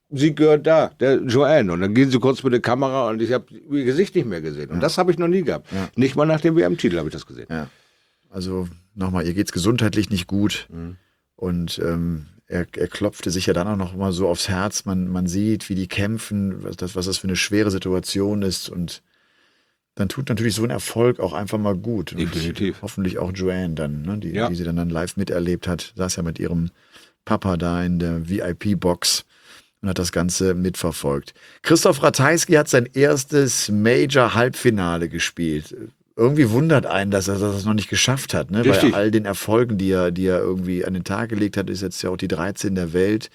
sie gehört da, der Joanne. Und dann gehen sie kurz mit der Kamera und ich habe ihr Gesicht nicht mehr gesehen. Und ja. das habe ich noch nie gehabt. Ja. Nicht mal nach dem W M-Titel habe ich das gesehen. Ja. Also nochmal, ihr geht's gesundheitlich nicht gut. Mhm. Und ähm, er, er klopfte sich ja dann auch noch mal so aufs Herz. Man, man sieht, wie die kämpfen, was das, was das für eine schwere Situation ist. Und dann tut natürlich so ein Erfolg auch einfach mal gut. Definitiv. Und hoffentlich auch Joanne dann, ne, die, ja. die sie dann, dann live miterlebt hat. Saß ja mit ihrem Papa da in der V I P-Box und hat das Ganze mitverfolgt. Christoph Ratajski hat sein erstes Major-Halbfinale gespielt. Irgendwie wundert einen, dass er das noch nicht geschafft hat. Ne? Bei all den Erfolgen, die er, die er irgendwie an den Tag gelegt hat, ist jetzt ja auch die dreizehn der Welt.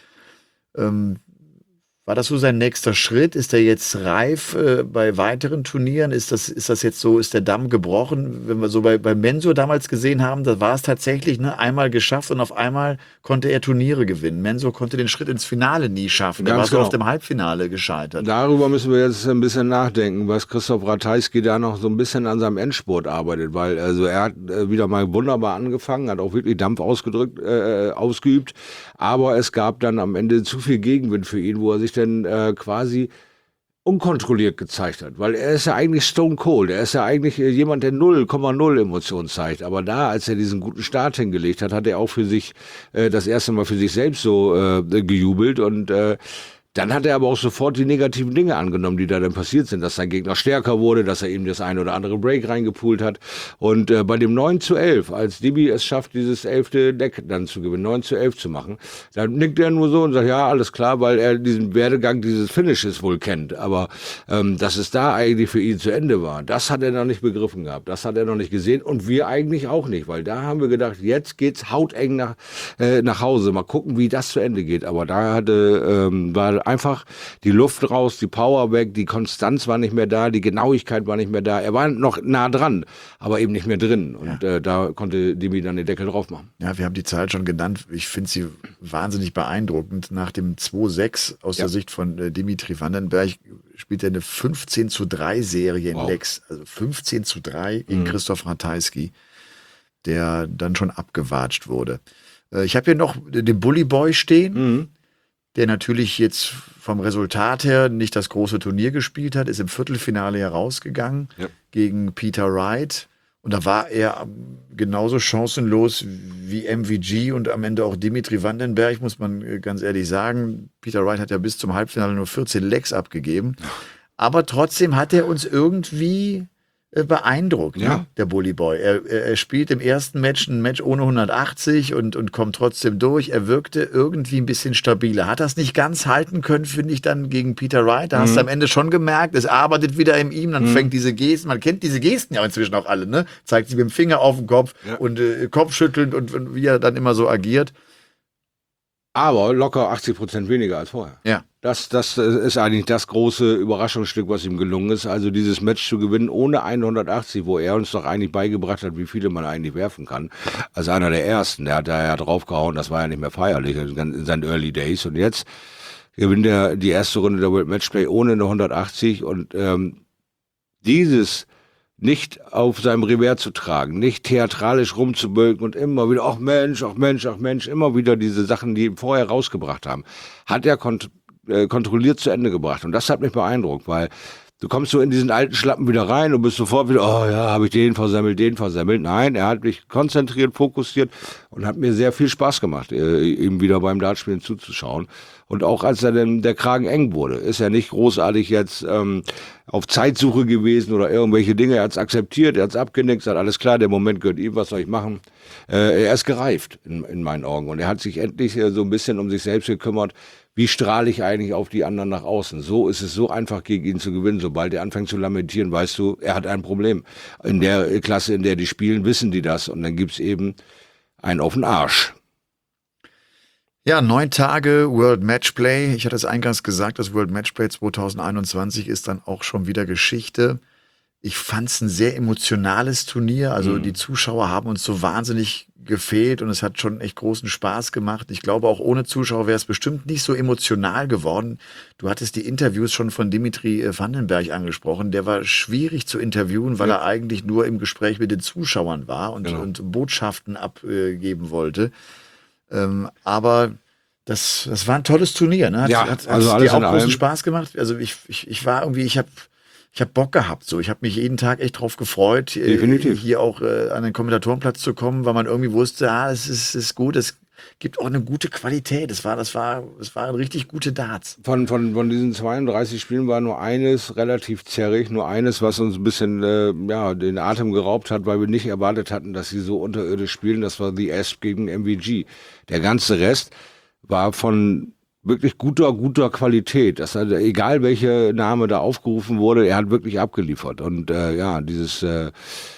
Ähm, War das so sein nächster Schritt? Ist er jetzt reif äh, bei weiteren Turnieren? Ist das, ist das jetzt so, ist der Damm gebrochen? Wenn wir so bei, bei Mensur damals gesehen haben, da war es tatsächlich ne, einmal geschafft und auf einmal konnte er Turniere gewinnen. Mensur konnte den Schritt ins Finale nie schaffen. Er war so genau. auf dem Halbfinale gescheitert. Darüber müssen wir jetzt ein bisschen nachdenken, was Christoph Ratajski da noch so ein bisschen an seinem Endspurt arbeitet, weil also er hat äh, wieder mal wunderbar angefangen, hat auch wirklich Dampf ausgedrückt, äh, ausgeübt, aber es gab dann am Ende zu viel Gegenwind für ihn, wo er sich denn äh, quasi unkontrolliert gezeigt hat, weil er ist ja eigentlich Stone Cold, er ist ja eigentlich äh, jemand, der null Komma null Emotionen zeigt, aber da, als er diesen guten Start hingelegt hat, hat er auch für sich äh, das erste Mal für sich selbst so äh, gejubelt und äh, dann hat er aber auch sofort die negativen Dinge angenommen, die da dann passiert sind, dass sein Gegner stärker wurde, dass er ihm das ein oder andere Break reingepoolt hat. Und äh, bei dem neun zu elf, als Dibi es schafft, dieses elfte Deck dann zu gewinnen, neun zu elf zu machen, dann nickt er nur so und sagt, ja, alles klar, weil er diesen Werdegang dieses Finishes wohl kennt. Aber ähm, dass es da eigentlich für ihn zu Ende war, das hat er noch nicht begriffen gehabt, das hat er noch nicht gesehen und wir eigentlich auch nicht, weil da haben wir gedacht, jetzt geht's hauteng nach, äh, nach Hause, mal gucken, wie das zu Ende geht. Aber da hatte, ähm, war einfach die Luft raus, die Power weg, die Konstanz war nicht mehr da, die Genauigkeit war nicht mehr da. Er war noch nah dran, aber eben nicht mehr drin. Und ja. äh, da konnte Dimi dann den Deckel drauf machen. Ja, wir haben die Zahl schon genannt. Ich finde sie wahnsinnig beeindruckend. Nach dem zwei sechs aus ja. der Sicht von äh, Dimitri Vandenberg spielt er eine fünfzehn zu drei Serie in wow. Lex. Also fünfzehn zu drei gegen mhm. Christoph Ratajski, der dann schon abgewatscht wurde. Äh, ich habe hier noch den Bully Boy stehen. Mhm. Der natürlich jetzt vom Resultat her nicht das große Turnier gespielt hat, ist im Viertelfinale herausgegangen ja. gegen Peter Wright. Und da war er genauso chancenlos wie M V G und am Ende auch Dimitri Vandenberg, muss man ganz ehrlich sagen. Peter Wright hat ja bis zum Halbfinale nur vierzehn Lecks abgegeben. Ja. Aber trotzdem hat er uns irgendwie beeindruckt, ja. ne? Der Bully Boy. Er, er, er spielt im ersten Match ein Match ohne hundertachtzig und, und kommt trotzdem durch. Er wirkte irgendwie ein bisschen stabiler. Hat das nicht ganz halten können, finde ich, dann gegen Peter Wright. Da mhm. hast du am Ende schon gemerkt, es arbeitet wieder in ihm, dann mhm. fängt diese Gesten, man kennt diese Gesten ja inzwischen auch alle, ne? Zeigt sie mit dem Finger auf den Kopf ja. und äh, Kopfschüttelnd und, und wie er dann immer so agiert. Aber locker achtzig Prozent weniger als vorher. Ja. Das, das ist eigentlich das große Überraschungsstück, was ihm gelungen ist. Also dieses Match zu gewinnen ohne hundertachtzig, wo er uns doch eigentlich beigebracht hat, wie viele man eigentlich werfen kann. Als einer der Ersten, der hat da ja draufgehauen, das war ja nicht mehr feierlich in seinen Early Days. Und jetzt gewinnt er die erste Runde der World Matchplay ohne eine hundertachtzig und ähm, dieses nicht auf seinem Revers zu tragen, nicht theatralisch rumzubölken und immer wieder, ach Mensch, ach Mensch, ach Mensch, immer wieder diese Sachen, die ihm vorher rausgebracht haben, hat er kont- äh, kontrolliert zu Ende gebracht. Und das hat mich beeindruckt, weil du kommst so in diesen alten Schlappen wieder rein und bist sofort wieder, oh ja, habe ich den versemmelt, den versemmelt. Nein, er hat mich konzentriert, fokussiert und hat mir sehr viel Spaß gemacht, äh, ihm wieder beim Dartspielen zuzuschauen. Und auch als er dann der Kragen eng wurde, ist er nicht großartig jetzt ähm, auf Zeitsuche gewesen oder irgendwelche Dinge. Er hat es akzeptiert, er hat es abgenickt, sagt, alles klar, der Moment gehört ihm, was soll ich machen? Äh, er ist gereift in, in meinen Augen und er hat sich endlich äh, so ein bisschen um sich selbst gekümmert. Wie strahle ich eigentlich auf die anderen nach außen? So ist es so einfach, gegen ihn zu gewinnen. Sobald er anfängt zu lamentieren, weißt du, er hat ein Problem. In der Klasse, in der die spielen, wissen die das. Und dann gibt's eben einen auf den Arsch. Ja, neun Tage World Matchplay. Ich hatte es eingangs gesagt, das World Matchplay zwanzig einundzwanzig ist dann auch schon wieder Geschichte. Ich fand es ein sehr emotionales Turnier. Also mhm. die Zuschauer haben uns so wahnsinnig gefehlt und es hat schon echt großen Spaß gemacht. Ich glaube, auch ohne Zuschauer wäre es bestimmt nicht so emotional geworden. Du hattest die Interviews schon von Dimitri Vandenberg angesprochen. Der war schwierig zu interviewen, weil ja. er eigentlich nur im Gespräch mit den Zuschauern war und, genau. und Botschaften abgeben wollte. Ähm, aber Das, das war ein tolles Turnier, ne? Hat, Ja, hat, hat also alles dir auch in großen allem. Spaß gemacht? Also ich, ich, ich war irgendwie, ich habe ich hab Bock gehabt. So. Ich habe mich jeden Tag echt drauf gefreut, äh, Definitiv. hier auch äh, an den Kommentatorenplatz zu kommen, weil man irgendwie wusste, ah, es ist, ist gut, es gibt auch eine gute Qualität. Das war, das war, das waren richtig gute Darts. Von, von, von diesen zweiunddreißig Spielen war nur eines relativ zerrig, nur eines, was uns ein bisschen äh, ja, den Atem geraubt hat, weil wir nicht erwartet hatten, dass sie so unterirdisch spielen. Das war The Asp gegen M V G. Der ganze Rest war von wirklich guter, guter Qualität. Das hat, egal welcher Name da aufgerufen wurde, er hat wirklich abgeliefert. Und äh, ja, dieses äh,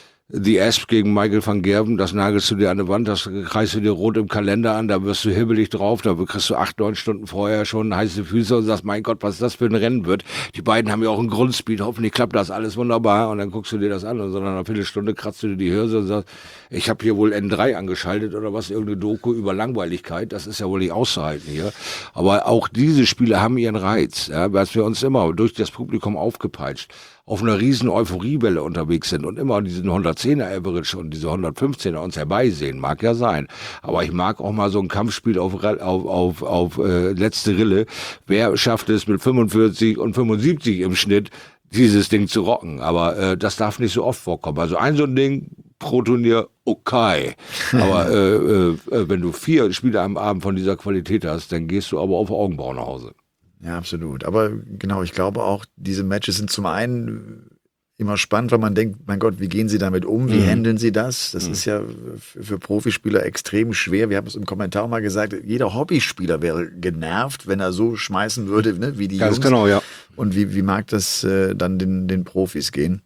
The Asp gegen Michael van Gerven, das nagelst du dir an die Wand, das kreist du dir rot im Kalender an, da wirst du hibbelig drauf, da kriegst du acht, neun Stunden vorher schon heiße Füße und sagst, mein Gott, was das für ein Rennen wird. Die beiden haben ja auch einen Grundspeed, hoffentlich klappt das alles wunderbar und dann guckst du dir das an und so nach einer Viertelstunde kratzt du dir die Hirse und sagst, ich habe hier wohl N drei angeschaltet oder was, irgendeine Doku über Langweiligkeit, das ist ja wohl nicht auszuhalten hier. Aber auch diese Spiele haben ihren Reiz, ja, weil wir uns immer durch das Publikum aufgepeitscht auf einer riesen Euphoriewelle unterwegs sind und immer diesen hundertzehner Average und diese hundertfünfzehner uns herbeisehen, mag ja sein. Aber ich mag auch mal so ein Kampfspiel auf, auf, auf, auf äh, letzte Rille. Wer schafft es mit fünfundvierzig und fünfundsiebzig im Schnitt, dieses Ding zu rocken? Aber äh, das darf nicht so oft vorkommen. Also ein so ein Ding pro Turnier, okay. Aber äh, äh, wenn du vier Spiele am Abend von dieser Qualität hast, dann gehst du aber auf Augenbrauen nach Hause. Ja, absolut. Aber genau, ich glaube auch, diese Matches sind zum einen immer spannend, weil man denkt, mein Gott, wie gehen sie damit um? Wie Mhm. handeln sie das? Das Mhm. ist ja für, für Profispieler extrem schwer. Wir haben es im Kommentar mal gesagt, jeder Hobbyspieler wäre genervt, wenn er so schmeißen würde, ne, wie die Ganz Jungs. genau, ja. Und wie, wie mag das äh, dann den, den Profis gehen?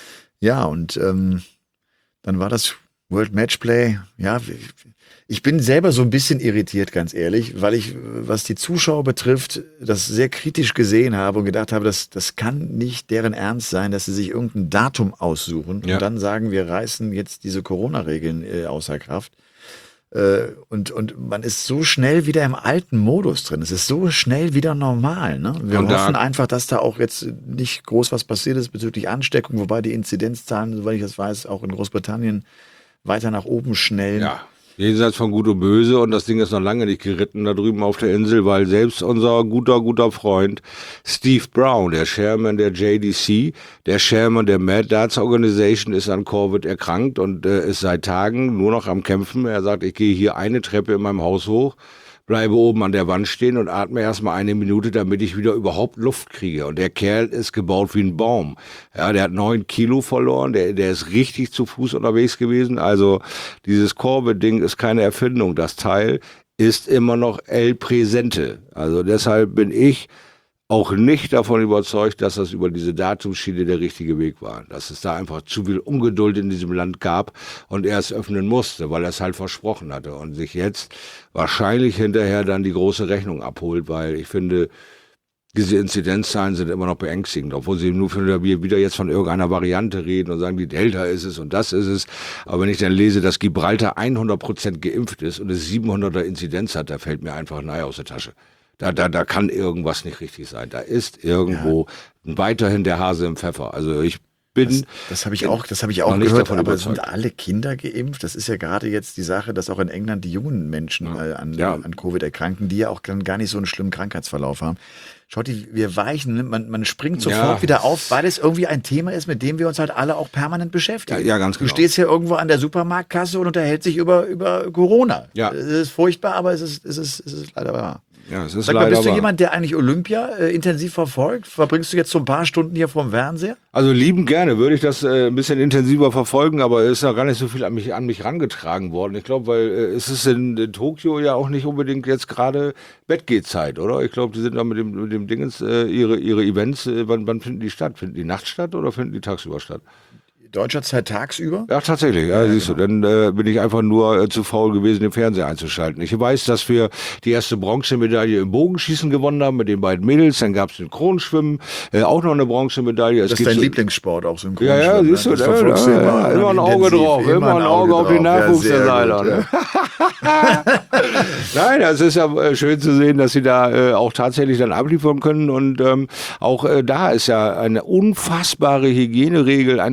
Ja, und ähm, dann war das World Matchplay, ja, ich bin selber so ein bisschen irritiert, ganz ehrlich, weil ich, was die Zuschauer betrifft, das sehr kritisch gesehen habe und gedacht habe, das, das kann nicht deren Ernst sein, dass sie sich irgendein Datum aussuchen Ja. und dann sagen, wir reißen jetzt diese Corona-Regeln äh, außer Kraft. Äh, und, und man ist so schnell wieder im alten Modus drin. Es ist so schnell wieder normal. Ne? Wir Und da- hoffen einfach, dass da auch jetzt nicht groß was passiert ist bezüglich Ansteckung, wobei die Inzidenzzahlen, soweit ich das weiß, auch in Großbritannien weiter nach oben schnellen. Ja, jenseits von Gut und Böse und das Ding ist noch lange nicht geritten da drüben auf der Insel, weil selbst unser guter, guter Freund Steve Brown, der Chairman der J D C, der Chairman der Mad Darts Organization, ist an Covid erkrankt und äh, ist seit Tagen nur noch am Kämpfen. Er sagt, ich gehe hier eine Treppe in meinem Haus hoch, bleibe oben an der Wand stehen und atme erstmal eine Minute, damit ich wieder überhaupt Luft kriege. Und der Kerl ist gebaut wie ein Baum. Ja, der hat neun Kilo verloren, der, der ist richtig zu Fuß unterwegs gewesen. Also dieses Corbett-Ding ist keine Erfindung. Das Teil ist immer noch El Presente. Also deshalb bin ich auch nicht davon überzeugt, dass das über diese Datumschiene der richtige Weg war. Dass es da einfach zu viel Ungeduld in diesem Land gab und er es öffnen musste, weil er es halt versprochen hatte und sich jetzt wahrscheinlich hinterher dann die große Rechnung abholt, weil ich finde, diese Inzidenzzahlen sind immer noch beängstigend, obwohl sie nur für wir wieder jetzt von irgendeiner Variante reden und sagen, die Delta ist es und das ist es. Aber wenn ich dann lese, dass Gibraltar hundert Prozent geimpft ist und es siebenhunderter Inzidenz hat, da fällt mir einfach ein Ei aus der Tasche. Da, da, da kann irgendwas nicht richtig sein. Da ist irgendwo weiterhin der Hase im Pfeffer. Also ich bin... Das, das habe ich bin auch, das habe ich noch auch nicht gehört, davon aber überzeugt. sind alle Kinder geimpft? Das ist ja gerade jetzt die Sache, dass auch in England die jungen Menschen Ja. äh, an, Ja. an Covid erkranken, die ja auch dann gar nicht so einen schlimmen Krankheitsverlauf haben. Schaut, die, wir weichen, ne? man, man springt sofort Ja. wieder auf, weil es irgendwie ein Thema ist, mit dem wir uns halt alle auch permanent beschäftigen. Ja, ja, ganz Du genau. stehst hier irgendwo an der Supermarktkasse und unterhältst dich über, über Corona. Ja. Es ist furchtbar, aber es ist, es ist, es ist leider wahr. Ja, es ist Sag mal, leider bist du wahr. jemand, der eigentlich Olympia äh, intensiv verfolgt? Verbringst du jetzt so ein paar Stunden hier vorm Fernseher? Also lieben gerne würde ich das äh, ein bisschen intensiver verfolgen, aber es ist ja gar nicht so viel an mich, an mich rangetragen worden. Ich glaube, weil äh, es ist in, in Tokio ja auch nicht unbedingt jetzt gerade Bettgehzeit, oder? Ich glaube, die sind da mit dem, mit dem Dingens, äh, ihre, ihre Events, äh, wann, wann finden die statt? Finden die nachts statt oder finden die tagsüber statt? Deutscher Zeit tagsüber? Ja, tatsächlich, ja, siehst du, dann äh, bin ich einfach nur äh, zu faul gewesen, den Fernseher einzuschalten. Ich weiß, dass wir die erste Bronzemedaille im Bogenschießen gewonnen haben mit den beiden Mädels, dann gab es Synchronschwimmen, äh, auch noch eine Bronzemedaille. Es Das ist gibt dein so- Lieblingssport, auch synchron. Ja, ja, siehst du, das da, verfolgst da, du ja, immer ein Auge intensiv, drauf, immer ein Auge auf den drauf. Nachwuchs Ja, der sehr Seiler. gut, Ne? ja. Nein, das ist ja äh, schön zu sehen, dass sie da äh, auch tatsächlich dann abliefern können und ähm, auch äh, da ist ja eine unfassbare Hygieneregel, ein, ein unfassbares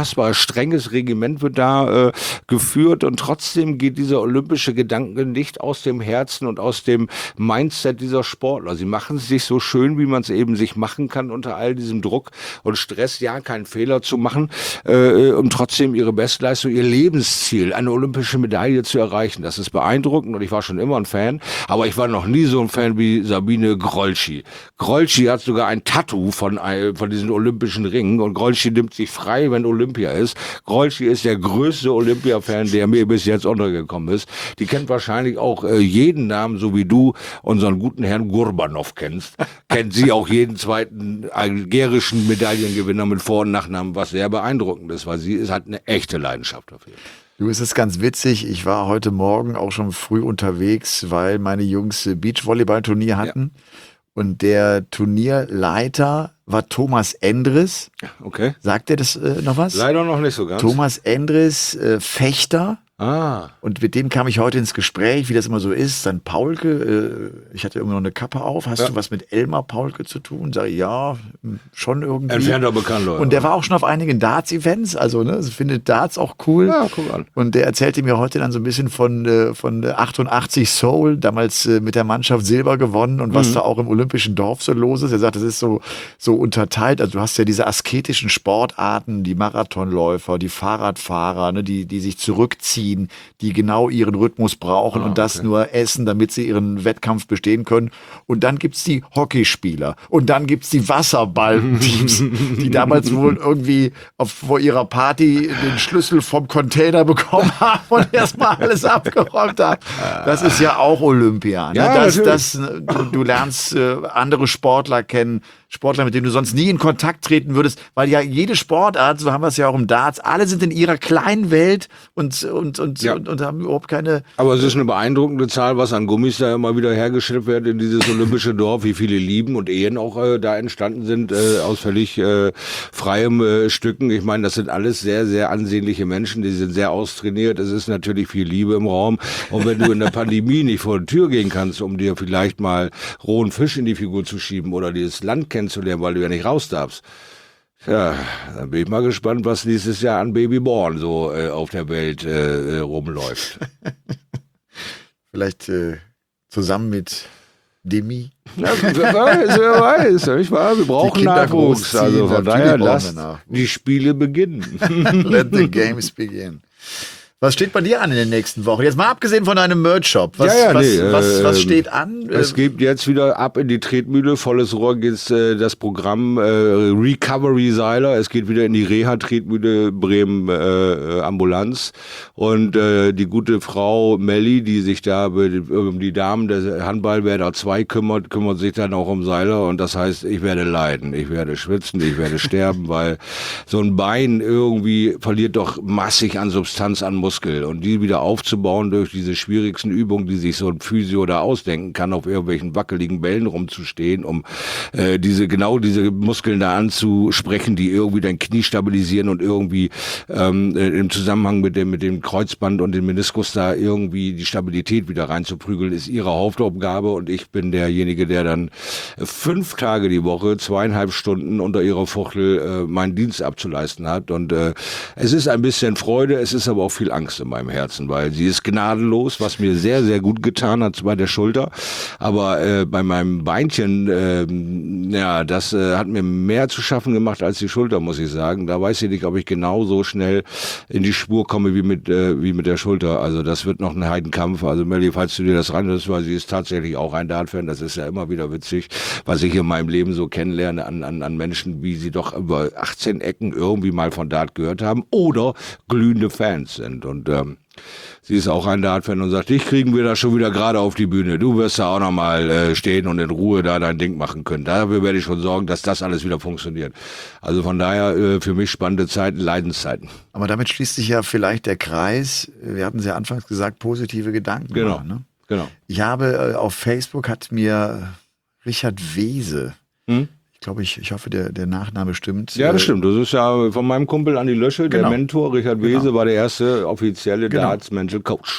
unfassbar strenges Regiment wird da äh, geführt und trotzdem geht dieser olympische Gedanke nicht aus dem Herzen und aus dem Mindset dieser Sportler. Sie machen es sich so schön, wie man es eben sich machen kann unter all diesem Druck und Stress, ja, keinen Fehler zu machen, äh, um trotzdem ihre Bestleistung, ihr Lebensziel, eine olympische Medaille zu erreichen. Das ist beeindruckend und ich war schon immer ein Fan, aber ich war noch nie so ein Fan wie Sabine Grolschi. Grolschi hat sogar ein Tattoo von, von diesen olympischen Ringen und Grolschi nimmt sich frei, wenn Olympia ist. Grolschi ist der größte Olympia-Fan, der mir bis jetzt untergekommen ist. Die kennt wahrscheinlich auch äh, jeden Namen, so wie du unseren guten Herrn Gurbanov kennst. Kennt sie auch jeden zweiten algerischen Medaillengewinner mit Vor- und Nachnamen, was sehr beeindruckend ist, weil sie ist halt eine echte Leidenschaft dafür. Du, es ist ganz witzig. Ich war heute Morgen auch schon früh unterwegs, weil meine Jungs Beachvolleyball-Turnier hatten. Ja. Und der Turnierleiter war Thomas Endres. Okay. Sagt dir das äh, noch was? Leider noch nicht so ganz. Thomas Endres, äh, Fechter. Ah. Und mit dem kam ich heute ins Gespräch, wie das immer so ist. Dann Paulke, äh, ich hatte immer noch eine Kappe auf. Hast ja. du was mit Elmar Paulke zu tun? Sag ich, ja, schon irgendwie. Entfernter Bekannter. Und der war auch schon auf einigen Darts-Events. Also, ne, findet Darts auch cool. Ja, guck an. Und der erzählte mir heute dann so ein bisschen von, äh, von achtundachtzig Seoul, damals äh, mit der Mannschaft Silber gewonnen und was mhm. da auch im olympischen Dorf so los ist. Er sagt, das ist so, so unterteilt. Also, du hast ja diese asketischen Sportarten, die Marathonläufer, die Fahrradfahrer, ne, die, die sich zurückziehen, die genau ihren Rhythmus brauchen ah, und das okay. nur essen, damit sie ihren Wettkampf bestehen können. Und dann gibt's die Hockeyspieler und dann gibt's die Wasserballteams, die damals wohl irgendwie auf, vor ihrer Party den Schlüssel vom Container bekommen haben und erstmal alles abgeräumt haben. Das ist ja auch Olympia. Ne? Ja, das, das, du, du lernst äh, andere Sportler kennen, Sportler, mit denen du sonst nie in Kontakt treten würdest, weil ja jede Sportart, so haben wir es ja auch im Darts, alle sind in ihrer kleinen Welt und, und, und, ja. und, und haben überhaupt keine... Aber es ist eine beeindruckende Zahl, was an Gummis da immer wieder hergestellt wird in dieses olympische Dorf, wie viele Lieben und Ehen auch äh, da entstanden sind, äh, aus völlig äh, freiem äh, Stücken. Ich meine, das sind alles sehr, sehr ansehnliche Menschen, die sind sehr austrainiert. Es ist natürlich viel Liebe im Raum. Und wenn du in der Pandemie nicht vor die Tür gehen kannst, um dir vielleicht mal rohen Fisch in die Figur zu schieben oder dieses Land kennenzulernen, weil du ja nicht raus darfst. Ja, dann bin ich mal gespannt, was nächstes Jahr an Babyborn so äh, auf der Welt äh, rumläuft. Vielleicht äh, zusammen mit Demi. Ja, wer weiß, wer weiß. Ich war, wir brauchen Nachwuchs. Also von daher, lasst die Spiele beginnen. Let the games begin. Was steht bei dir an in den nächsten Wochen? Jetzt mal abgesehen von deinem Merch-Shop. Was, ja, ja, was, nee, was, äh, was steht an? Es geht jetzt wieder ab in die Tretmühle. Volles Rohr geht äh, das Programm äh, Recovery Seiler. Es geht wieder in die Reha-Tretmühle Bremen äh, Ambulanz. Und äh, die gute Frau Melli, die sich da um die Damen der Handballwerder zwei kümmert, kümmert sich dann auch um Seiler. Und das heißt, ich werde leiden. Ich werde schwitzen, ich werde sterben, weil so ein Bein irgendwie verliert doch massig an Substanz, an Muskeln. Und die wieder aufzubauen durch diese schwierigsten Übungen, die sich so ein Physio da ausdenken kann, auf irgendwelchen wackeligen Bällen rumzustehen, um äh, diese genau diese Muskeln da anzusprechen, die irgendwie dein Knie stabilisieren und irgendwie ähm, im Zusammenhang mit dem mit dem Kreuzband und dem Meniskus da irgendwie die Stabilität wieder reinzuprügeln, ist ihre Hauptaufgabe. Und ich bin derjenige, der dann fünf Tage die Woche, zweieinhalb Stunden unter ihrer Fuchtel äh, meinen Dienst abzuleisten hat. Und äh, es ist ein bisschen Freude, es ist aber auch viel Angst in meinem Herzen, weil sie ist gnadenlos, was mir sehr, sehr gut getan hat bei der Schulter. Aber äh, bei meinem Beinchen, äh, ja, das äh, hat mir mehr zu schaffen gemacht als die Schulter, muss ich sagen. Da weiß ich nicht, ob ich genauso schnell in die Spur komme wie mit äh, wie mit der Schulter. Also das wird noch ein Heidenkampf. Also Melli, falls du dir das ranhörst, weil sie ist tatsächlich auch ein Dart-Fan, das ist ja immer wieder witzig, was ich in meinem Leben so kennenlerne an, an, an Menschen, wie sie doch über achtzehn Ecken irgendwie mal von Dart gehört haben oder glühende Fans sind. Und ähm, sie ist auch ein Dart-Fan und sagt, dich kriegen wir da schon wieder gerade auf die Bühne. Du wirst da auch nochmal äh, stehen und in Ruhe da dein Ding machen können. Dafür werde ich schon sorgen, dass das alles wieder funktioniert. Also von daher äh, für mich spannende Zeiten, Leidenszeiten. Aber damit schließt sich ja vielleicht der Kreis. Wir hatten es ja anfangs gesagt, positive Gedanken. Genau, machen, ne? Genau. Ich habe äh, auf Facebook hat mir Richard Wese, hm? Ich glaube, ich, ich hoffe, der, der Nachname stimmt. Ja, das stimmt. Das ist ja von meinem Kumpel Andi Löschel, genau. Der Mentor. Richard Wese genau. war der erste offizielle genau. Darts Mental Coach.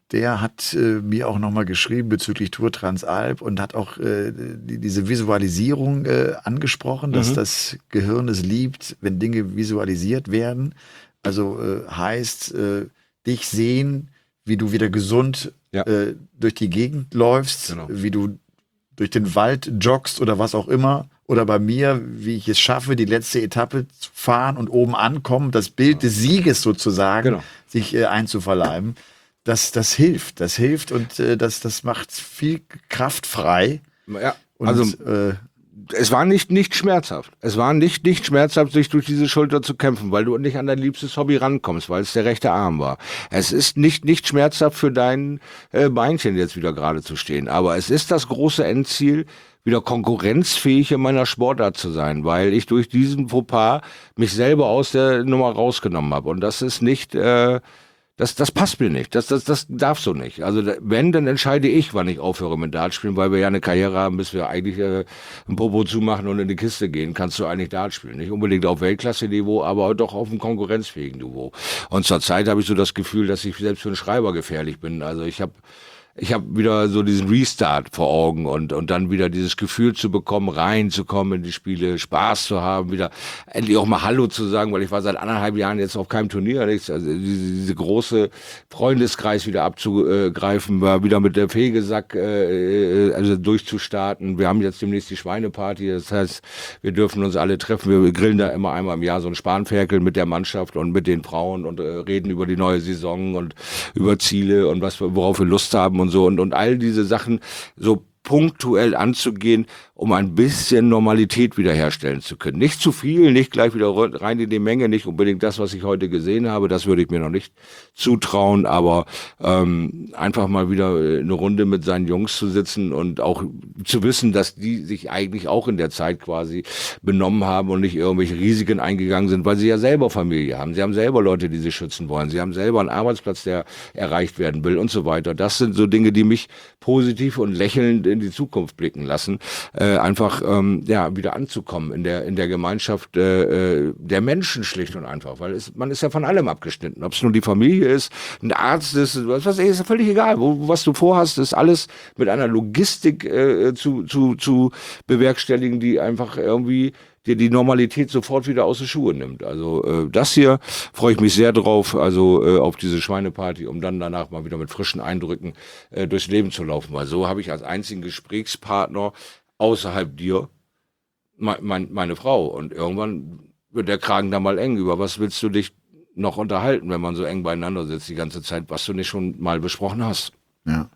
der hat äh, mir auch nochmal geschrieben bezüglich Tour Transalp und hat auch äh, die, diese Visualisierung äh, angesprochen, dass mhm. das Gehirn es liebt, wenn Dinge visualisiert werden. Also äh, heißt, äh, dich sehen, wie du wieder gesund ja. äh, durch die Gegend läufst, genau. wie du durch den Wald joggst oder was auch immer. Oder bei mir, wie ich es schaffe, die letzte Etappe zu fahren und oben ankommen, das Bild des Sieges sozusagen, genau. sich äh, einzuverleiben. Das, das hilft, das hilft und äh, das, das macht viel Kraft frei. Ja, und, also äh, es war nicht, nicht schmerzhaft. Es war nicht, nicht schmerzhaft, sich durch diese Schulter zu kämpfen, weil du nicht an dein liebstes Hobby rankommst, weil es der rechte Arm war. Es ist nicht, nicht schmerzhaft für dein äh, Beinchen jetzt wieder gerade zu stehen, aber es ist das große Endziel, wieder konkurrenzfähig in meiner Sportart zu sein, weil ich durch diesen Fauxpas mich selber aus der Nummer rausgenommen habe. Und das ist nicht, äh, das, das passt mir nicht. Das, das, das darf so nicht. Also wenn, dann entscheide ich, wann ich aufhöre mit Dart spielen, weil wir ja eine Karriere haben, bis wir eigentlich äh, ein Popo zumachen und in die Kiste gehen, kannst du eigentlich Dart spielen. Nicht unbedingt auf Weltklasse-Niveau, aber doch auf einem konkurrenzfähigen Niveau. Und zurzeit habe ich so das Gefühl, dass ich selbst für einen Schreiber gefährlich bin. Also ich habe Ich habe wieder so diesen Restart vor Augen und und dann wieder dieses Gefühl zu bekommen, reinzukommen in die Spiele, Spaß zu haben, wieder endlich auch mal Hallo zu sagen, weil ich war seit anderthalb Jahren jetzt auf keinem Turnier, nichts. Also diese, diese große Freundeskreis wieder abzugreifen, war wieder mit der Fegesack äh, also durchzustarten. Wir haben jetzt demnächst die Schweineparty, das heißt, wir dürfen uns alle treffen. Wir grillen da immer einmal im Jahr so ein Spanferkel mit der Mannschaft und mit den Frauen und äh, reden über die neue Saison und über Ziele und was worauf wir Lust haben und so und, und all diese Sachen so punktuell anzugehen, um ein bisschen Normalität wiederherstellen zu können. Nicht zu viel, nicht gleich wieder rein in die Menge, nicht unbedingt das, was ich heute gesehen habe, das würde ich mir noch nicht zutrauen, aber ähm, einfach mal wieder eine Runde mit seinen Jungs zu sitzen und auch zu wissen, dass die sich eigentlich auch in der Zeit quasi benommen haben und nicht irgendwelche Risiken eingegangen sind, weil sie ja selber Familie haben. Sie haben selber Leute, die sie schützen wollen. Sie haben selber einen Arbeitsplatz, der erreicht werden will und so weiter. Das sind so Dinge, die mich positiv und lächelnd in die Zukunft blicken lassen. Äh, einfach ähm, ja wieder anzukommen in der in der Gemeinschaft äh, der Menschen schlicht und einfach, weil es, man ist ja von allem abgeschnitten, ob es nur die Familie ist, ein Arzt ist, was weiß ich, ist völlig egal, wo, was du vorhast, ist alles mit einer Logistik äh, zu zu zu bewerkstelligen, die einfach irgendwie dir die Normalität sofort wieder aus den Schuhen nimmt. Also äh, das hier freue ich mich sehr drauf, also äh, auf diese Schweineparty, um dann danach mal wieder mit frischen Eindrücken äh, durchs Leben zu laufen, weil so habe ich als einzigen Gesprächspartner außerhalb dir mein, mein, meine Frau und irgendwann wird der Kragen da mal eng. Über was willst du dich noch unterhalten, wenn man so eng beieinander sitzt die ganze Zeit, was du nicht schon mal besprochen hast? Ja.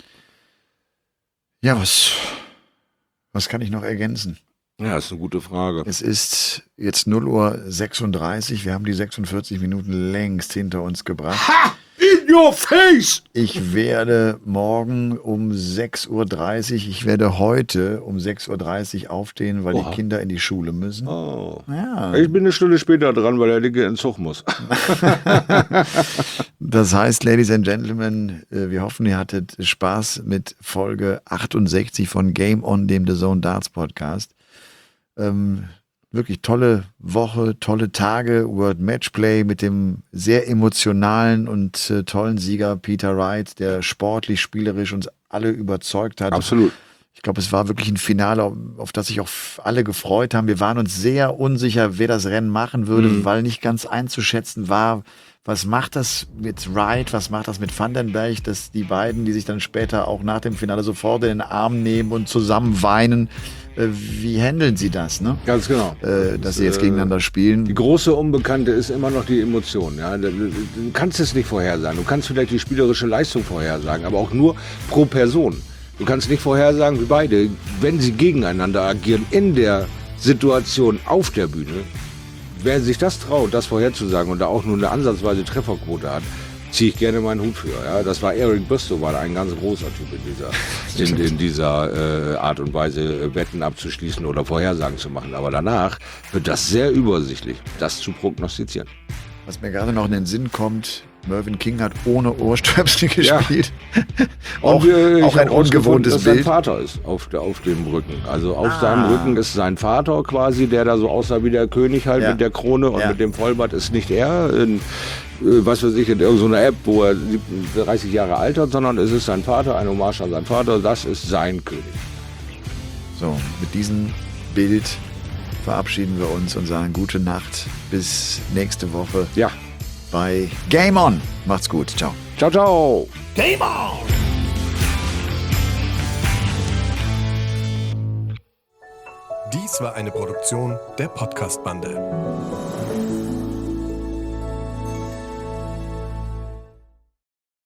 Ja, was, was kann ich noch ergänzen? Ja, das ist eine gute Frage. Es ist jetzt null Uhr sechsunddreißig. Wir haben die sechsundvierzig Minuten längst hinter uns gebracht. Ha! In your face! Ich werde morgen um sechs Uhr dreißig, ich werde heute um sechs Uhr dreißig aufstehen, weil Oha. die Kinder in die Schule müssen. Oh. Ja. Ich bin eine Stunde später dran, weil der Dicke in den Zug muss. Das heißt, Ladies and Gentlemen, wir hoffen, ihr hattet Spaß mit Folge achtundsechzig von Game On, dem The Zone Darts Podcast. Ähm, wirklich tolle Woche, tolle Tage, World Matchplay mit dem sehr emotionalen und äh, tollen Sieger Peter Wright, der sportlich, spielerisch uns alle überzeugt hat. Absolut. Ich glaube, es war wirklich ein Finale, auf das sich auch alle gefreut haben. Wir waren uns sehr unsicher, wer das Rennen machen würde, mhm. weil nicht ganz einzuschätzen war, was macht das mit Wright, was macht das mit Vandenberg, dass die beiden, die sich dann später auch nach dem Finale sofort in den Arm nehmen und zusammen weinen, äh, wie handeln sie das, ne? Ganz genau. Äh, dass das, sie jetzt gegeneinander spielen. Die große Unbekannte ist immer noch die Emotion. Ja? Du, du kannst es nicht vorhersagen. Du kannst vielleicht die spielerische Leistung vorhersagen, aber auch nur pro Person. Du kannst nicht vorhersagen, wie beide, wenn sie gegeneinander agieren in der Situation auf der Bühne. Wer sich das traut, das vorherzusagen und da auch nur eine ansatzweise Trefferquote hat, ziehe ich gerne meinen Hut für. Ja, das war Eric Bristow, war ein ganz großer Typ in dieser, in, in dieser äh, Art und Weise, Wetten abzuschließen oder Vorhersagen zu machen. Aber danach wird das sehr übersichtlich, das zu prognostizieren. Was mir gerade noch in den Sinn kommt, Mervyn King hat ohne Ohrstöpsel gespielt. Und auch wir, auch ich ein hab rausgefunden, ungewohntes dass sein Bild. Vater ist auf, der, auf dem Rücken. Also auf Ah. seinem Rücken ist sein Vater quasi, der da so aussah wie der König halt Ja. mit der Krone und Ja. mit dem Vollbart ist nicht er. In, äh, was weiß ich, in irgendeiner App, wo er dreißig Jahre alt hat, sondern es ist sein Vater, ein Hommage an seinen Vater. Das ist sein König. So, mit diesem Bild verabschieden wir uns und sagen gute Nacht. Bis nächste Woche Ja. bei Game On. Macht's gut. Ciao. Ciao, ciao. Game On! Dies war eine Produktion der Podcast-Bande.